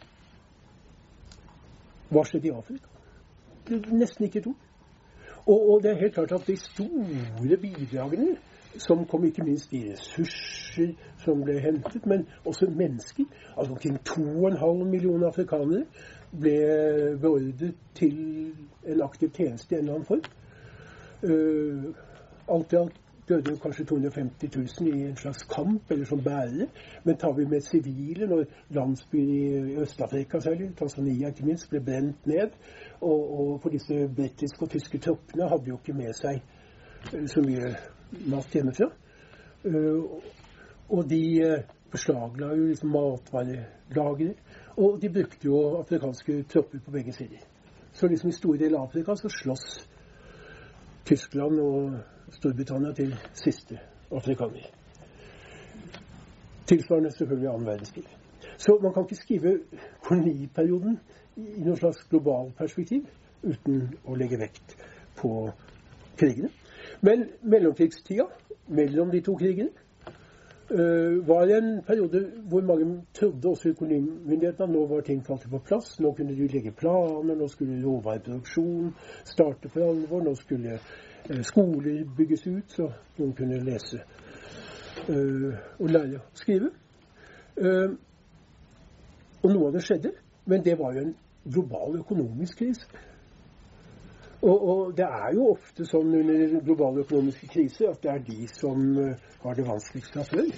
Speaker 2: hva skjedde i Afrika? Det er nesten ikke to. Og, og det er helt klart at de store bidragene, som kom ikke minst i ressurser som ble hentet, men også mennesker, altså omkring to og en halv millioner afrikanere, ble beordret til en aktiv tjeneste i en eller annen form. Uh, alt i alt døde jo kanskje to hundre og femti tusen i en slags kamp, eller som bærere. Men tar vi med sivile, når landsbyer i Øst-Afrika særlig, Tanzania ikke minst, ble brent ned, og, og for disse britiske og tyske troppene hadde jo ikke med seg så mye mat hjemmefra. Uh, og de uh, beslagla jo liksom matvarelagre, og de brukte jo afrikanske tropper på begge sider. Så liksom i store deler av Afrika så slåss Tyskland og Storbritannia til siste afrikaner. Tilsvarende selvfølgelig annen verdenskrig. Så man kan ikke skrive koloniperioden i noe slags global perspektiv uten å legge vekt på krigene. Men mellomkrigstida, mellom de to krigene, uh, var en periode hvor mange trodde også i kolonimyndighetene at nå var ting falt på plass, nå kunne de legge planer, nå skulle råvareproduksjon starte for alvor, nå skulle skoler bygges ut, så noen kunne lese uh, og lære å skrive. Uh, og noe av det skjedde, men det var jo en global økonomisk krise. Og, og det er jo ofte sånn under globale økonomiske kriser at det er de som uh, har det vanskeligst fra før.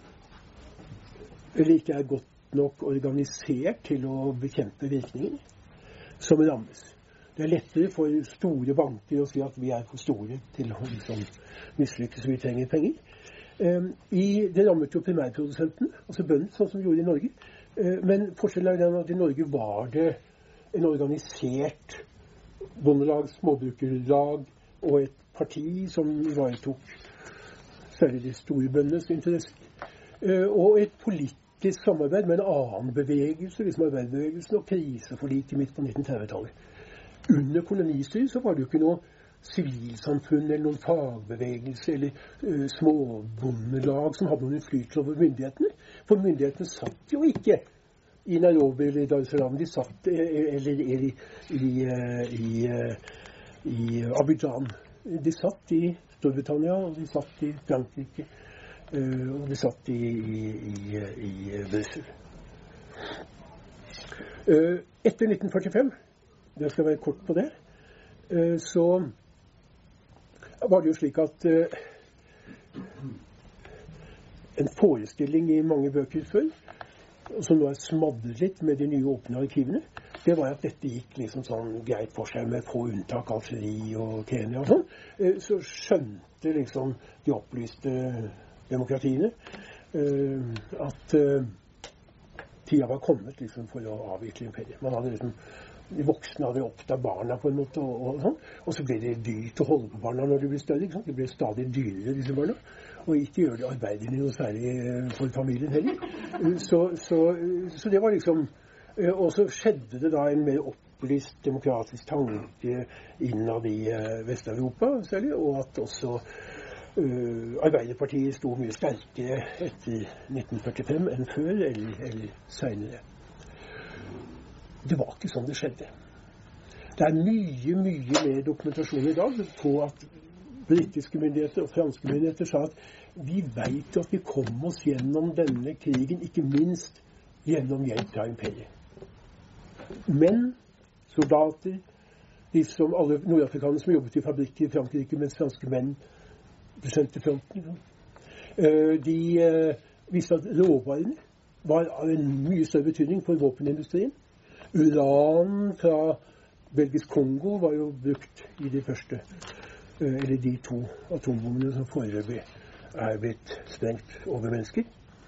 Speaker 2: Eller ikke er godt nok organisert til å bekjempe virkninger som rammes. Det er lettere for store banker å si at vi er for store til å liksom mislykkes, så vi trenger penger. Um, i, det rammet jo primærprodusentene, altså bøndene, sånn som vi gjorde i Norge. Uh, men forskjellen er den at i Norge var det en organisert bondelag, småbrukerlag og et parti som ivaretok særlig de store bøndenes interesser. Uh, og et politisk samarbeid med en annen bevegelse, liksom arbeiderbevegelsen, og kriseforliket midt på nitten tretti-tallet. Under kolonistyret så var det jo ikke noe sivilsamfunn eller noen fagbevegelse eller uh, småbondelag som hadde noen innflytelse over myndighetene. For myndighetene satt jo ikke i Nairobi eller Dar es Salaam. De satt eller, eller i, i, i, i Abidjan. De satt i Storbritannia, og de satt i Frankrike, uh, og de satt i, i, i, i Brussel. Uh, etter nitten førtifem, det skal være kort på det, uh, så var det jo slik at uh, en forestilling i mange bøker før, som nå er smadret litt med de nye åpne arkivene, det var at dette gikk liksom sånn greit for seg med få unntak, Algerie og Kenya og sånn. Uh, så skjønte liksom de opplyste demokratiene uh, at uh, tida var kommet liksom for å avvikle imperiet. Man hadde liksom, de voksne hadde opptatt barna på en måte, og, og sånn. Og så ble det dyrt å holde på barna når de ble større. Ikke sant? De ble stadig dyrere, disse barna. Og ikke gjør det arbeidet noe særlig for familien heller. Så, så, så det var liksom... Og så skjedde det da en mer opplyst demokratisk tanke innad i Vest-Europa særlig, og at også Uh, Arbeiderpartiet sto mye sterkere etter nitten førtifem enn før, eller, eller senere. Det var ikke sånn det skjedde. Det er mye, mye mer dokumentasjon i dag på at britiske myndigheter og franske myndigheter sa at vi vet at vi kom oss gjennom denne krigen, ikke minst gjennom hjelp fra imperiet. Men, soldater, de som alle nordafrikanere som jobbet i fabrikker i Frankrike, mens franske menn besendte fronten. De visste at råvarene var av en mye større betydning for våpenindustrien. Uran fra belgisk Kongo var jo brukt i de første, eller de to atombommene som foreløpig er blitt sprengt over mennesker.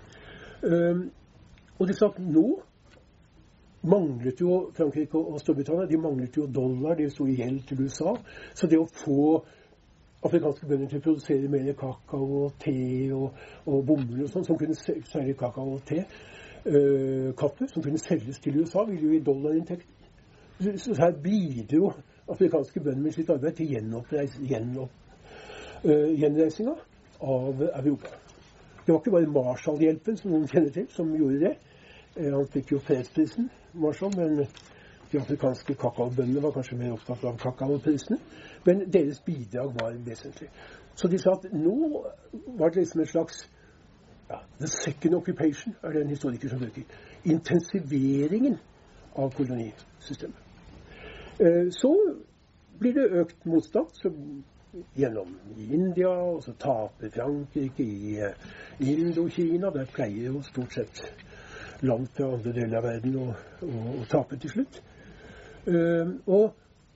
Speaker 2: Og de sa at nå manglet jo Frankrike og Storbritannia, de manglet jo dollar, de sto i gjeld til U S A, så det å få afrikanske bønder til å produsere mer kakao og te og, og bomull og sånn, som kunne særlig kakao og te, øh, kaffe, som kunne selges til U S A, ville jo i dollarinntekt. Så, så her bidro afrikanske bønder med sitt arbeid til gjenoppreis, gjenopp, øh, gjenreisinga av Europa. Det var ikke bare Marshall-hjelpen, som noen kjenner til, som gjorde det. Eh, han fikk jo fredsprisen, Marshall, men de afrikanske kakaobøndene var kanskje mer opptatt av kakaoprisene, men deres bidrag var vesentlig. Så de sa at nå var det liksom en slags ja, the second occupation, er det en historiker som bruker. Intensiveringen av kolonisystemet. Eh, så blir det økt motstand som gjennom i India, og så taper Frankrike i, i Indokina. Der pleier jo stort sett land fra andre deler av verden å, å, å tape til slutt. Uh, og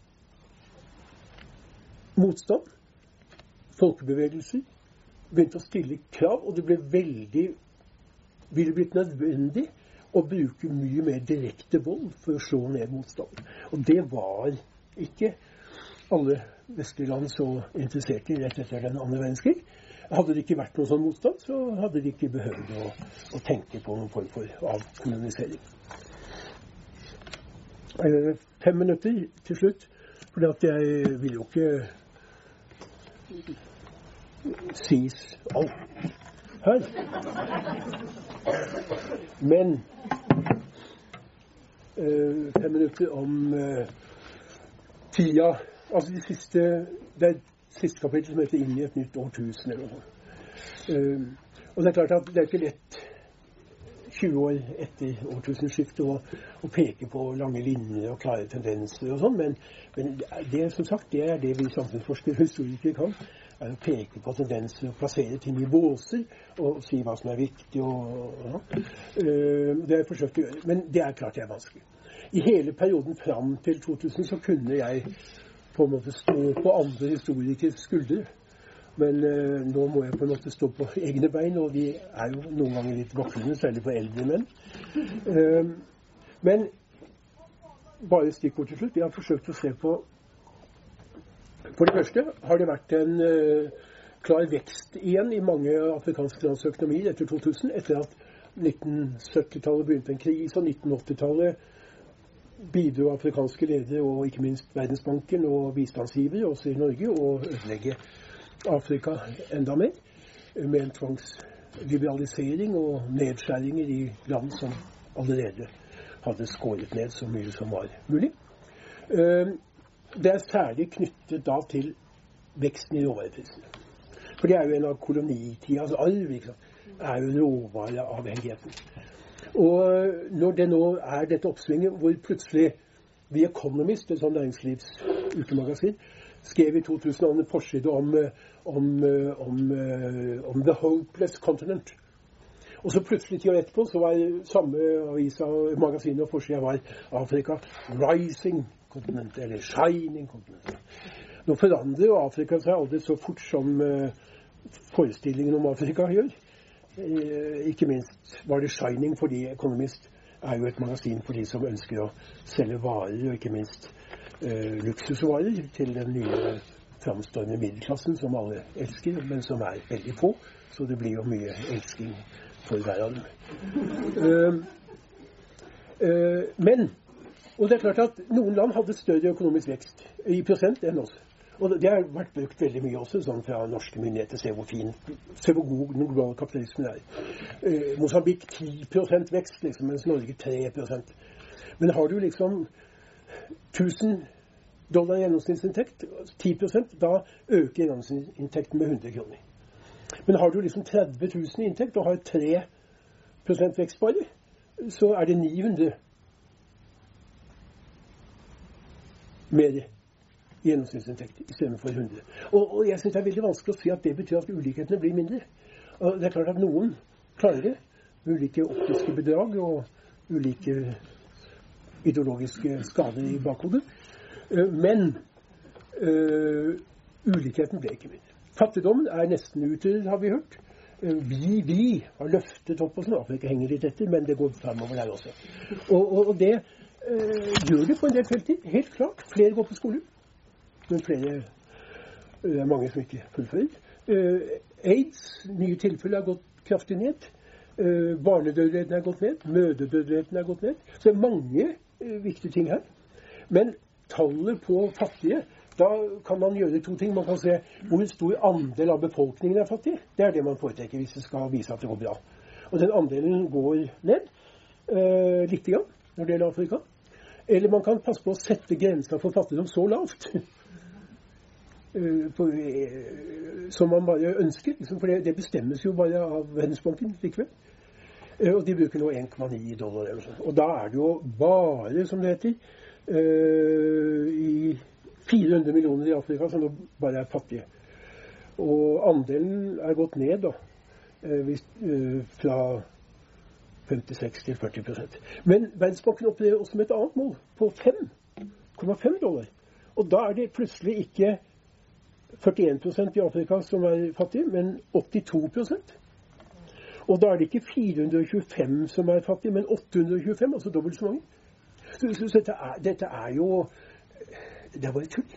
Speaker 2: motstand, folkebevegelser, begynte å stille krav, og det ble veldig, ville blitt nødvendig å bruke mye mer direkte vold for å slå ned motstand. Og det var ikke alle vestlige land så interessert i rett etter den andre verdenskrig. Hadde det ikke vært noen sånn motstand, så hadde de ikke behøvd å, å tenke på noen form for avkolonisering. Uh, fem minutter til slutt, fordi at jeg vil jo ikke sies alt her. Men uh, fem minutter om uh, tida, altså de siste, det er siste kapittel som heter Inn i et nytt årtusen eller noe. Uh, og det er klart at det er ikke lett tjue år etter årtusenskiftet å, å peke på lange linjer og klare tendenser og sånn, men, men det som sagt, det er det vi samfunnsforskere og historikere kan, er å peke på tendenser og plassere ting i båser og si hva som er viktig og, og, og. Uh, det har jeg forsøkt å gjøre, men det er klart det er vanskelig. I hele perioden fram til to tusen så kunne jeg på en måte stå på andre historikers skuldre. Men uh, nå må jeg på en måte stå på egne bein, og de er jo noen ganger litt vaklende, særlig for eldre menn. Uh, men bare stikkord til slutt. Jeg har forsøkt å se på, for det første har det vært en uh, klar vekst igjen i mange afrikanske lands økonomier etter to tusen, etter at nitten syttitallet begynte en krise, og nitten åttitallet bidro afrikanske ledere og ikke minst Verdensbanken og bistandsgivere også i Norge å ødelegge Afrika enda mer med en tvangsliberalisering og nedskjæringer i land som allerede hadde skåret ned så mye som var mulig. Det er særlig knyttet da til veksten i råvareprisene. For det er jo en av kolonitidas arv, ikke sant? Er jo råvareavhengigheten. Og når det nå er dette oppsvinget hvor plutselig The Economist, et sånt næringslivsukemagasin, skrev i to tusen en forside om, om, om, om The Hopeless Continent. Og så plutselig ti år etterpå så var samme avisa og magasinet og forsida var Afrika Rising Continent, eller Shining Continent. Nå forandrer jo Afrika seg aldri så fort som uh, forestillingen om Afrika gjør. Uh, ikke minst var det Shining fordi Economist er jo et magasin for de som ønsker å selge varer, og ikke minst uh, luksusvarer til den nye framstående middelklassen som alle elsker, men som er veldig få, så det blir jo mye elsking for hver av dem. Uh, uh, men, og det er klart at noen land hadde større økonomisk vekst i prosent enn oss. Og det har vært brukt veldig mye også, sånn fra norske myndigheter, se hvor fin, se hvor god den globale kapitalismen er. Uh, Mosambik ti prosent vekst, liksom, mens Norge tre prosent. Men har du liksom tusen dollar gjennomsnittsinntekt, ti prosent, da øker gjennomsnittsinntekten med hundre kroner. Men har du liksom tretti tusen i inntekt og har tre prosent vekst bare, så er det ni hundre mer gjennomsnittsinntekt i stedet for hundre. Og, og jeg synes det er veldig vanskelig å si at det betyr at ulikhetene blir mindre. Og det er klart at noen klarer det, ulike optiske bedrag og ulike ideologiske skader i bakhodet. Men uh, ulikheten ble ikke mindre. Fattigdommen er nesten utryddet, har vi hørt. Vi, vi har løftet opp og sånn. Afrika henger litt etter, men det går fremover der også. Og, og, og det uh, gjør det på en del felter, helt klart. Flere går på skole, men flere det er mange som ikke fullfører. Uh, AIDS, nye tilfeller, har gått kraftig ned. Uh, barnedødeligheten er gått ned. Mødredødeligheten er gått ned. Så det er mange uh, viktige ting her. Men tallet på fattige, da kan man gjøre to ting. Man kan se hvor stor andel av befolkningen er fattig. Det er det man foretrekker hvis det skal vise at det går bra. Og den andelen går ned uh, litt grann når det gjelder Afrika. Eller man kan passe på å sette grenser for fattigdom så lavt uh, for, uh, som man bare ønsker. Liksom, for det, det bestemmes jo bare av Verdensbanken likevel. Uh, og de bruker nå en komma ni dollar eller sånn. Og da er det jo bare, som det heter, uh, i fire hundre millioner i Afrika som nå bare er fattige. Og andelen er gått ned da, uh, hvis, uh, fra femtiseks til førti prosent. Men Verdensbanken opererer også med et annet mål, på fem komma fem dollar. Og da er det plutselig ikke førtien prosent i Afrika som er fattige, men åttito prosent. Og da er det ikke fire hundre og tjuefem som er fattige, men åtte hundre og tjuefem, altså dobbelt så mange. Så, så, så dette, er, dette er jo, det er bare tull.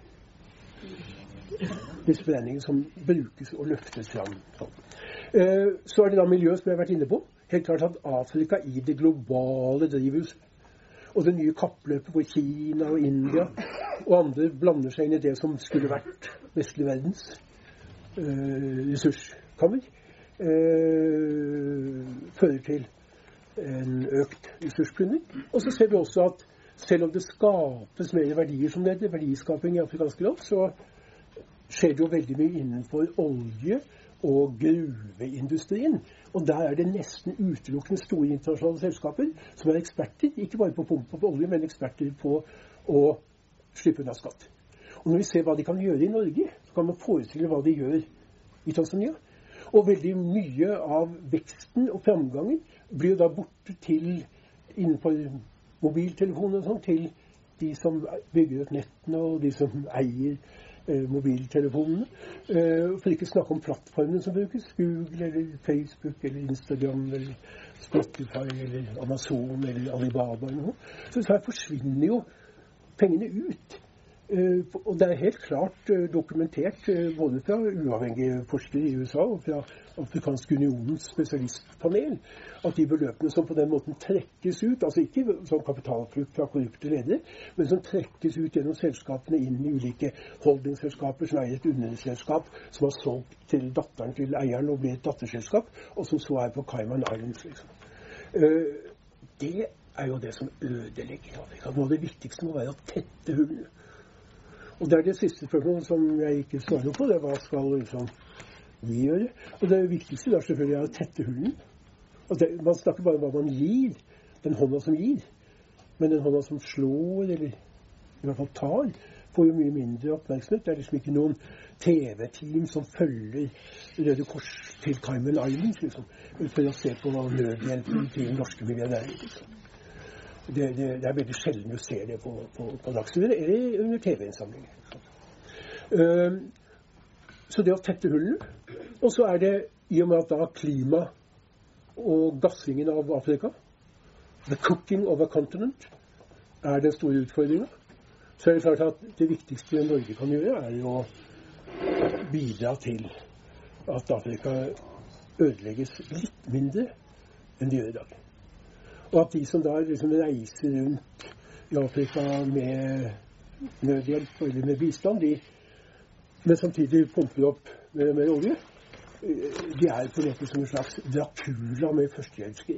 Speaker 2: Disse beregningene som brukes og løftes fram. Uh, så er det da miljøet som jeg har vært inne på. Helt klart at Afrika i det globale drivhuset, og det nye kappløpet hvor Kina og India og andre blander seg inn i det som skulle vært vestlig verdens uh, ressurskammer, uh, fører til en økt ressursplyndring. Og så ser vi også at selv om det skapes mer verdier som det er, verdiskaping i afrikanske land, så skjer det jo veldig mye innenfor olje og gruveindustrien. Og der er det nesten utelukkende store internasjonale selskaper som er eksperter, ikke bare på pump på olje, men eksperter på å slippe unna skatt. Og når vi ser hva de kan gjøre i Norge, så kan man forestille hva de gjør i Tanzania. Og veldig mye av veksten og framgangen blir jo da borte til innenfor mobiltelefoner og sånn, til de som bygger ut nettene og de som eier eh, mobiltelefonene. Eh, for ikke snakke om plattformene som brukes, Google eller Facebook eller Instagram eller Spotify eller Amazon eller Alibaba eller noe. Så her forsvinner jo pengene ut Uh, og det er helt klart uh, dokumentert uh, både fra uavhengige forskere i U S A og fra Afrikansk Unionens spesialistpanel at de beløpene som på den måten trekkes ut, altså ikke som kapitalflukt fra korrupte ledere, men som trekkes ut gjennom selskapene inn i ulike holdingselskaper som er et underselskap som har solgt til datteren til eieren og blir et datterselskap, og som så er på Cayman Islands. Liksom. Uh, det er jo det som ødelegger Afrika. Noe av det viktigste må være å tette hullene. Og det er det siste spørsmålet som jeg ikke svarer på, det er hva skal liksom vi gjøre? Og det viktigste da selvfølgelig er å tette hullene. Og det, man snakker bare om hva man gir, den hånda som gir. Men den hånda som slår, eller i hvert fall tar, får jo mye mindre oppmerksomhet. Det er liksom ikke noen T V-team som følger Røde Kors til Cayman Islands, liksom, for å se på nødhjelpen til norske milliardærer, liksom. Det, det, det er veldig sjelden du ser det på, på, på Dagsrevyen eller under T V-innsamlinger. Uh, så det å tette hullene, og så er det i og med at da klima og gassingen av Afrika, the cooking of a continent, er den store utfordringen, så er det klart at det viktigste Norge kan gjøre er å bidra til at Afrika ødelegges litt mindre enn de gjør i dag. Og at de som da liksom reiser rundt i Afrika med nødhjelp eller med bistand, de, men samtidig pumper opp med, med olje, de er på dette som en slags Dracula med førstehjelpskrig.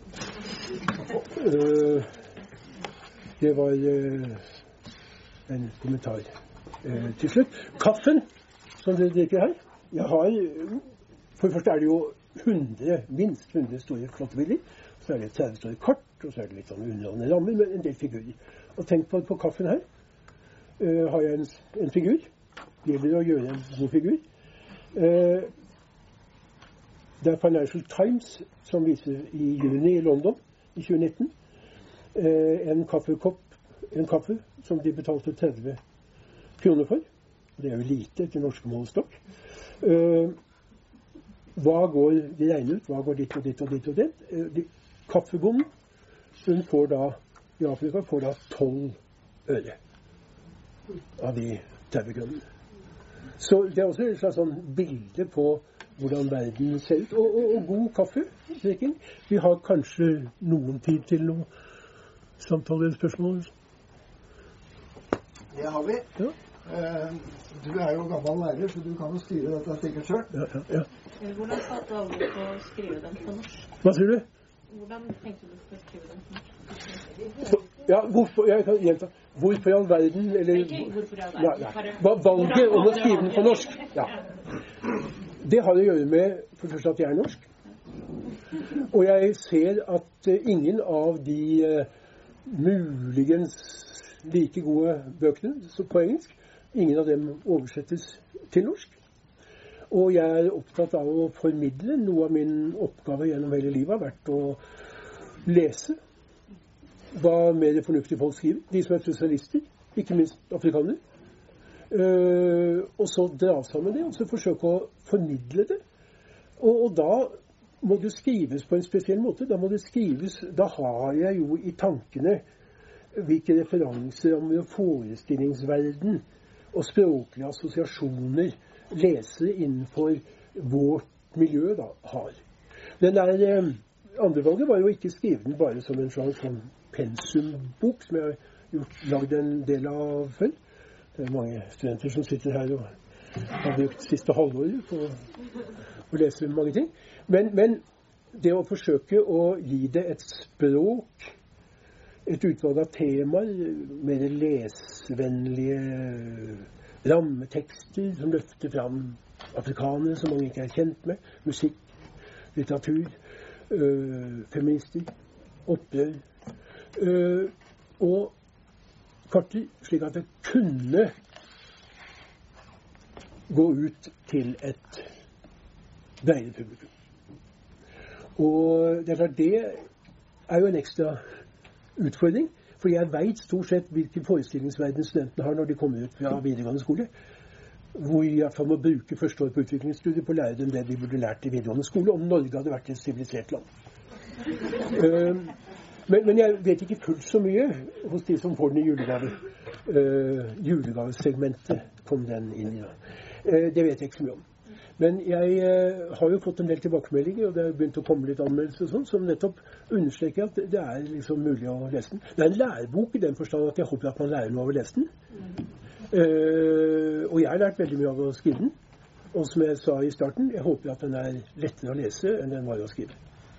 Speaker 2: Uh, det var uh, en kommentar uh, til slutt. Kaffen, som dere drikker her, jeg har, for det første er det jo hundre, minst hundre store flottebilder, så er det tretti store kart, og så er det litt sånn underholdende rammer med en del figurer. Og tenk på, på kaffen her, uh, har jeg en, en figur. Det gjelder å gjøre en god figur. Uh, det er Financial Times som viser i juni i London i tjue nitten uh, en kaffekopp, en kaffe som de betalte tretti kroner for. Det er jo lite til norske målestokk. Uh, hva går, de regner ut, hva går ditt og ditt og ditt og ditt. Uh, de, kaffebonden, hun får da, i Afrika, får da tolv øre av de tretti kronene. Så det er også et slags sånn bilde på hvordan verden ser ut. Og, og, og god kaffe, drikking. Vi har kanskje noen tid til noen samtalespørsmål.
Speaker 1: Det har vi.
Speaker 2: Ja.
Speaker 1: Uh, du er jo gammel lærer, så du kan jo styre dette sikkert selv.
Speaker 2: Ja, ja, ja.
Speaker 3: Hvordan satt du aldri på å skrive dem på norsk?
Speaker 2: Hva sier du?
Speaker 3: Hvordan tenkte du på å skrive dem på norsk?
Speaker 2: Ja, hvorfor, jeg kan gjenta. Hvorfor i all verden, eller...
Speaker 3: Ikke hvorfor i all
Speaker 2: Ja,
Speaker 3: verden.
Speaker 2: ja. Valget om å skrive den på norsk. Ja. Det har å gjøre med, for det første, at jeg er norsk. Og jeg ser at uh, ingen av de uh, muligens like gode bøkene så på engelsk, ingen av dem oversettes til norsk. Og jeg er opptatt av å formidle. Noe av min oppgave gjennom hele livet har vært å lese hva mer fornuftige folk skriver. De som er sosialister, ikke minst afrikanere. Uh, og så dra sammen det, og så forsøke å formidle det. Og, og da må det skrives på en spesiell måte. Da må det skrives, da har jeg jo i tankene hvilke referanser om forestillingsverden og språklige assosiasjoner lesere innenfor vårt miljø da har. Den der eh, andre valget var jo ikke skrive den bare som en slags sånn pensumbok, som jeg har gjort, lagd en del av før. Det er mange studenter som sitter her og har brukt siste halvåret på å lese mange ting. Men, men det å forsøke å gi det et språk, et utvalg av temaer, mer lesvennlige rammetekster som løfter fram afrikanere som mange ikke er kjent med, musikk, litteratur, øh, feminister, opprør, øh, og karter, slik at det kunne gå ut til et bredere publikum. Og det er klart, det er jo en ekstra utfordring, for jeg vet stort sett hvilken forestillingsverden studentene har når de kommer ut fra videregående skole, hvor jeg i hvert fall må bruke første år på utviklingsstudiet på å lære dem det de burde lært i videregående skole, om Norge hadde vært et sivilisert land. Uh, men, men jeg vet ikke fullt så mye hos de som får den i julegave. uh, julegavesegmentet kom den inn i. Uh, det vet jeg ikke så mye om. Men jeg uh, har jo fått en del tilbakemeldinger, og det har begynt å komme litt anmeldelser og sånn, som nettopp understreker at det er liksom mulig å lese den. Det er en lærebok i den forstand at jeg håper at man lærer noe av å lese den. Uh, og jeg har lært veldig mye av å skrive den. Og som jeg sa i starten, jeg håper at den er lettere å lese enn den var å skrive.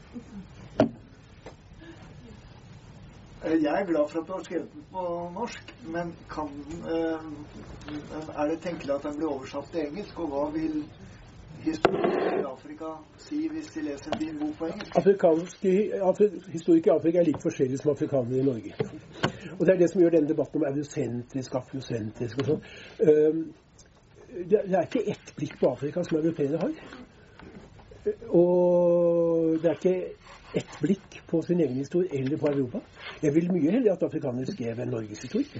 Speaker 1: Jeg er glad for at du har skrevet den på norsk, men kan den, uh, er det tenkelig at den blir oversatt til engelsk, og hva vil historikere i Afrika si hvis de leser din bok på engelsk?
Speaker 2: Afrikanske, Afri, historikere i Afrika er like forskjellige som afrikanere i Norge. Og det er det som gjør denne debatten om eurosentrisk, afrosentrisk og sånn. Uh, det, det er ikke ett blikk på Afrika som europeere har. Og det er ikke ett blikk på sin egen historie eller på Europa. Jeg vil mye heller at afrikanere skrev en Norges historie.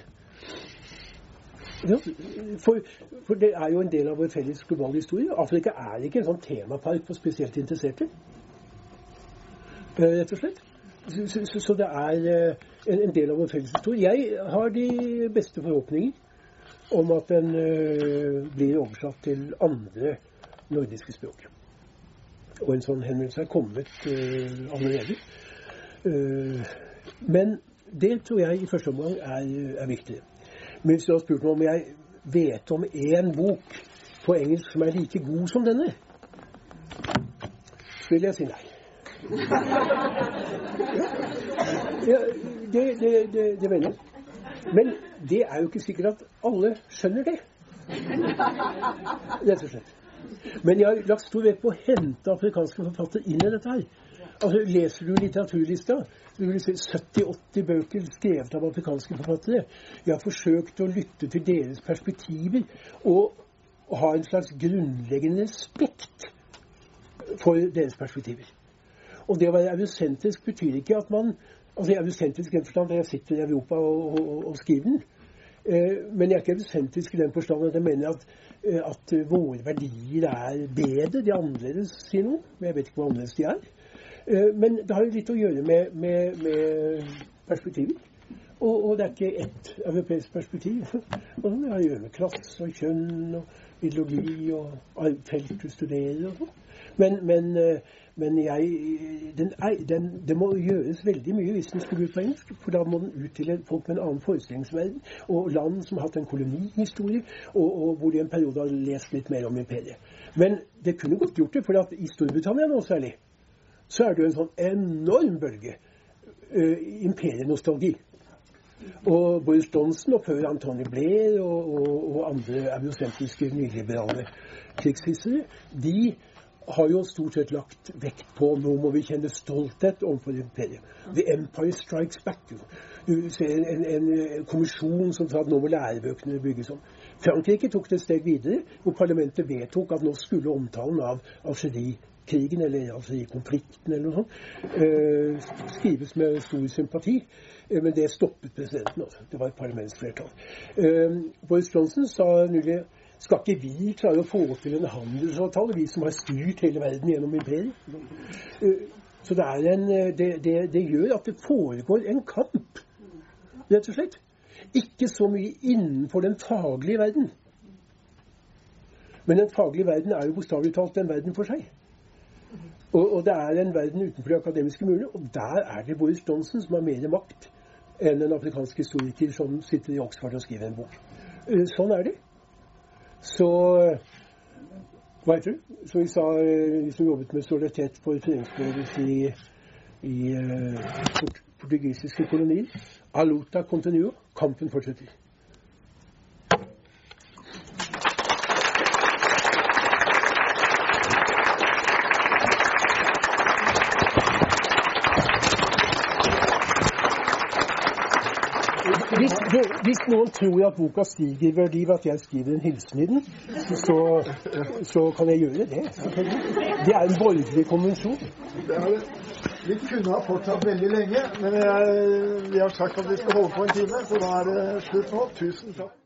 Speaker 2: For, for det er jo en del av vår felles globale historie. Afrika er ikke en sånn temapark for spesielt interesserte. Rett og slett. Så, så, så det er en, en del av vår felles historie. Jeg har de beste forhåpninger om at den uh, blir oversatt til andre nordiske språk. Og en sånn henvendelse er kommet uh, allerede. Uh, men det tror jeg i første omgang er, er viktig. Men hvis du har spurt meg om jeg vet om en bok på engelsk som er like god som denne, så vil jeg si nei. Ja, det, det, det, det mener jeg. Men det er jo ikke sikkert at alle skjønner det. Rett og slett. Men jeg har lagt stor vekt på å hente afrikanske forfattere inn i dette her. Altså, leser du litteraturlista, du vil se sytti åtti bøker skrevet av afrikanske forfattere. Jeg har forsøkt å lytte til deres perspektiver og, og ha en slags grunnleggende respekt for deres perspektiver. Og det å være eurosentrisk betyr ikke at man, altså eurosentrisk i den forstand at jeg sitter i Europa og, og, og skriver den, eh, men jeg er ikke eurosentrisk i den forstand at jeg mener at at våre verdier er bedre, de annerledes, sier noe. Men jeg vet ikke hva annerledes de er. Men det har jo litt å gjøre med, med, med perspektiver. Og, og det er ikke ett europeisk perspektiv. Og det har å gjøre med klasse og kjønn og ideologi og felt du studerer og sånn. Men, men, men jeg, den, den, det må gjøres veldig mye hvis den skulle ut på engelsk, for da må den ut til folk med en annen forestillingsverden, og land som har hatt en kolonihistorie, og, og hvor de en periode har lest litt mer om imperiet. Men det kunne godt gjort det, for at i Storbritannia nå særlig, så er det jo en sånn enorm bølge uh, imperienostalgi. Og Boris Johnson, og før Antony Blair, og, og, og andre eurosentriske nyliberale krigshissere, de har jo stort sett lagt vekt på nå må vi kjenne stolthet overfor imperiet. The Empire Strikes Back. Du ser en, en, en kommisjon som sa at nå må lærebøkene bygges om. Frankrike tok det et steg videre, hvor parlamentet vedtok at nå skulle omtalen av Algerie-krigen, eller Algerie-konflikten, eller noe sånt, uh, skrives med stor sympati. Uh, men det stoppet presidenten også. Det var et parlamentsflertall. Uh, Boris Johnson sa nylig skal ikke vi klare å få til en handelsavtale, vi som har styrt hele verden gjennom imperiet? Så det, er en, det, det, det gjør at det foregår en kamp, rett og slett. Ikke så mye innenfor den faglige verden. Men den faglige verden er jo bokstavelig talt en verden for seg. Og, og det er en verden utenfor de akademiske murene, og der er det Boris Johnson som har mer makt enn en afrikansk historiker som sitter i Oxford og skriver en bok. Sånn er det. Så, hva heter det? Så vi sa, vi som jobbet med solidaritet for foreningsbevegelse i, i uh, port portugisiske kolonier, a luta continua, kampen fortsetter. Hvis, det, hvis noen tror at boka stiger i verdi ved at jeg skriver en hilsen i den, så, så kan jeg gjøre det. Det er en borgerlig konvensjon.
Speaker 1: Det er det. Vi kunne ha fortsatt veldig lenge, men jeg, vi har sagt at vi skal holde på en time, så da er det slutt nå. Tusen takk.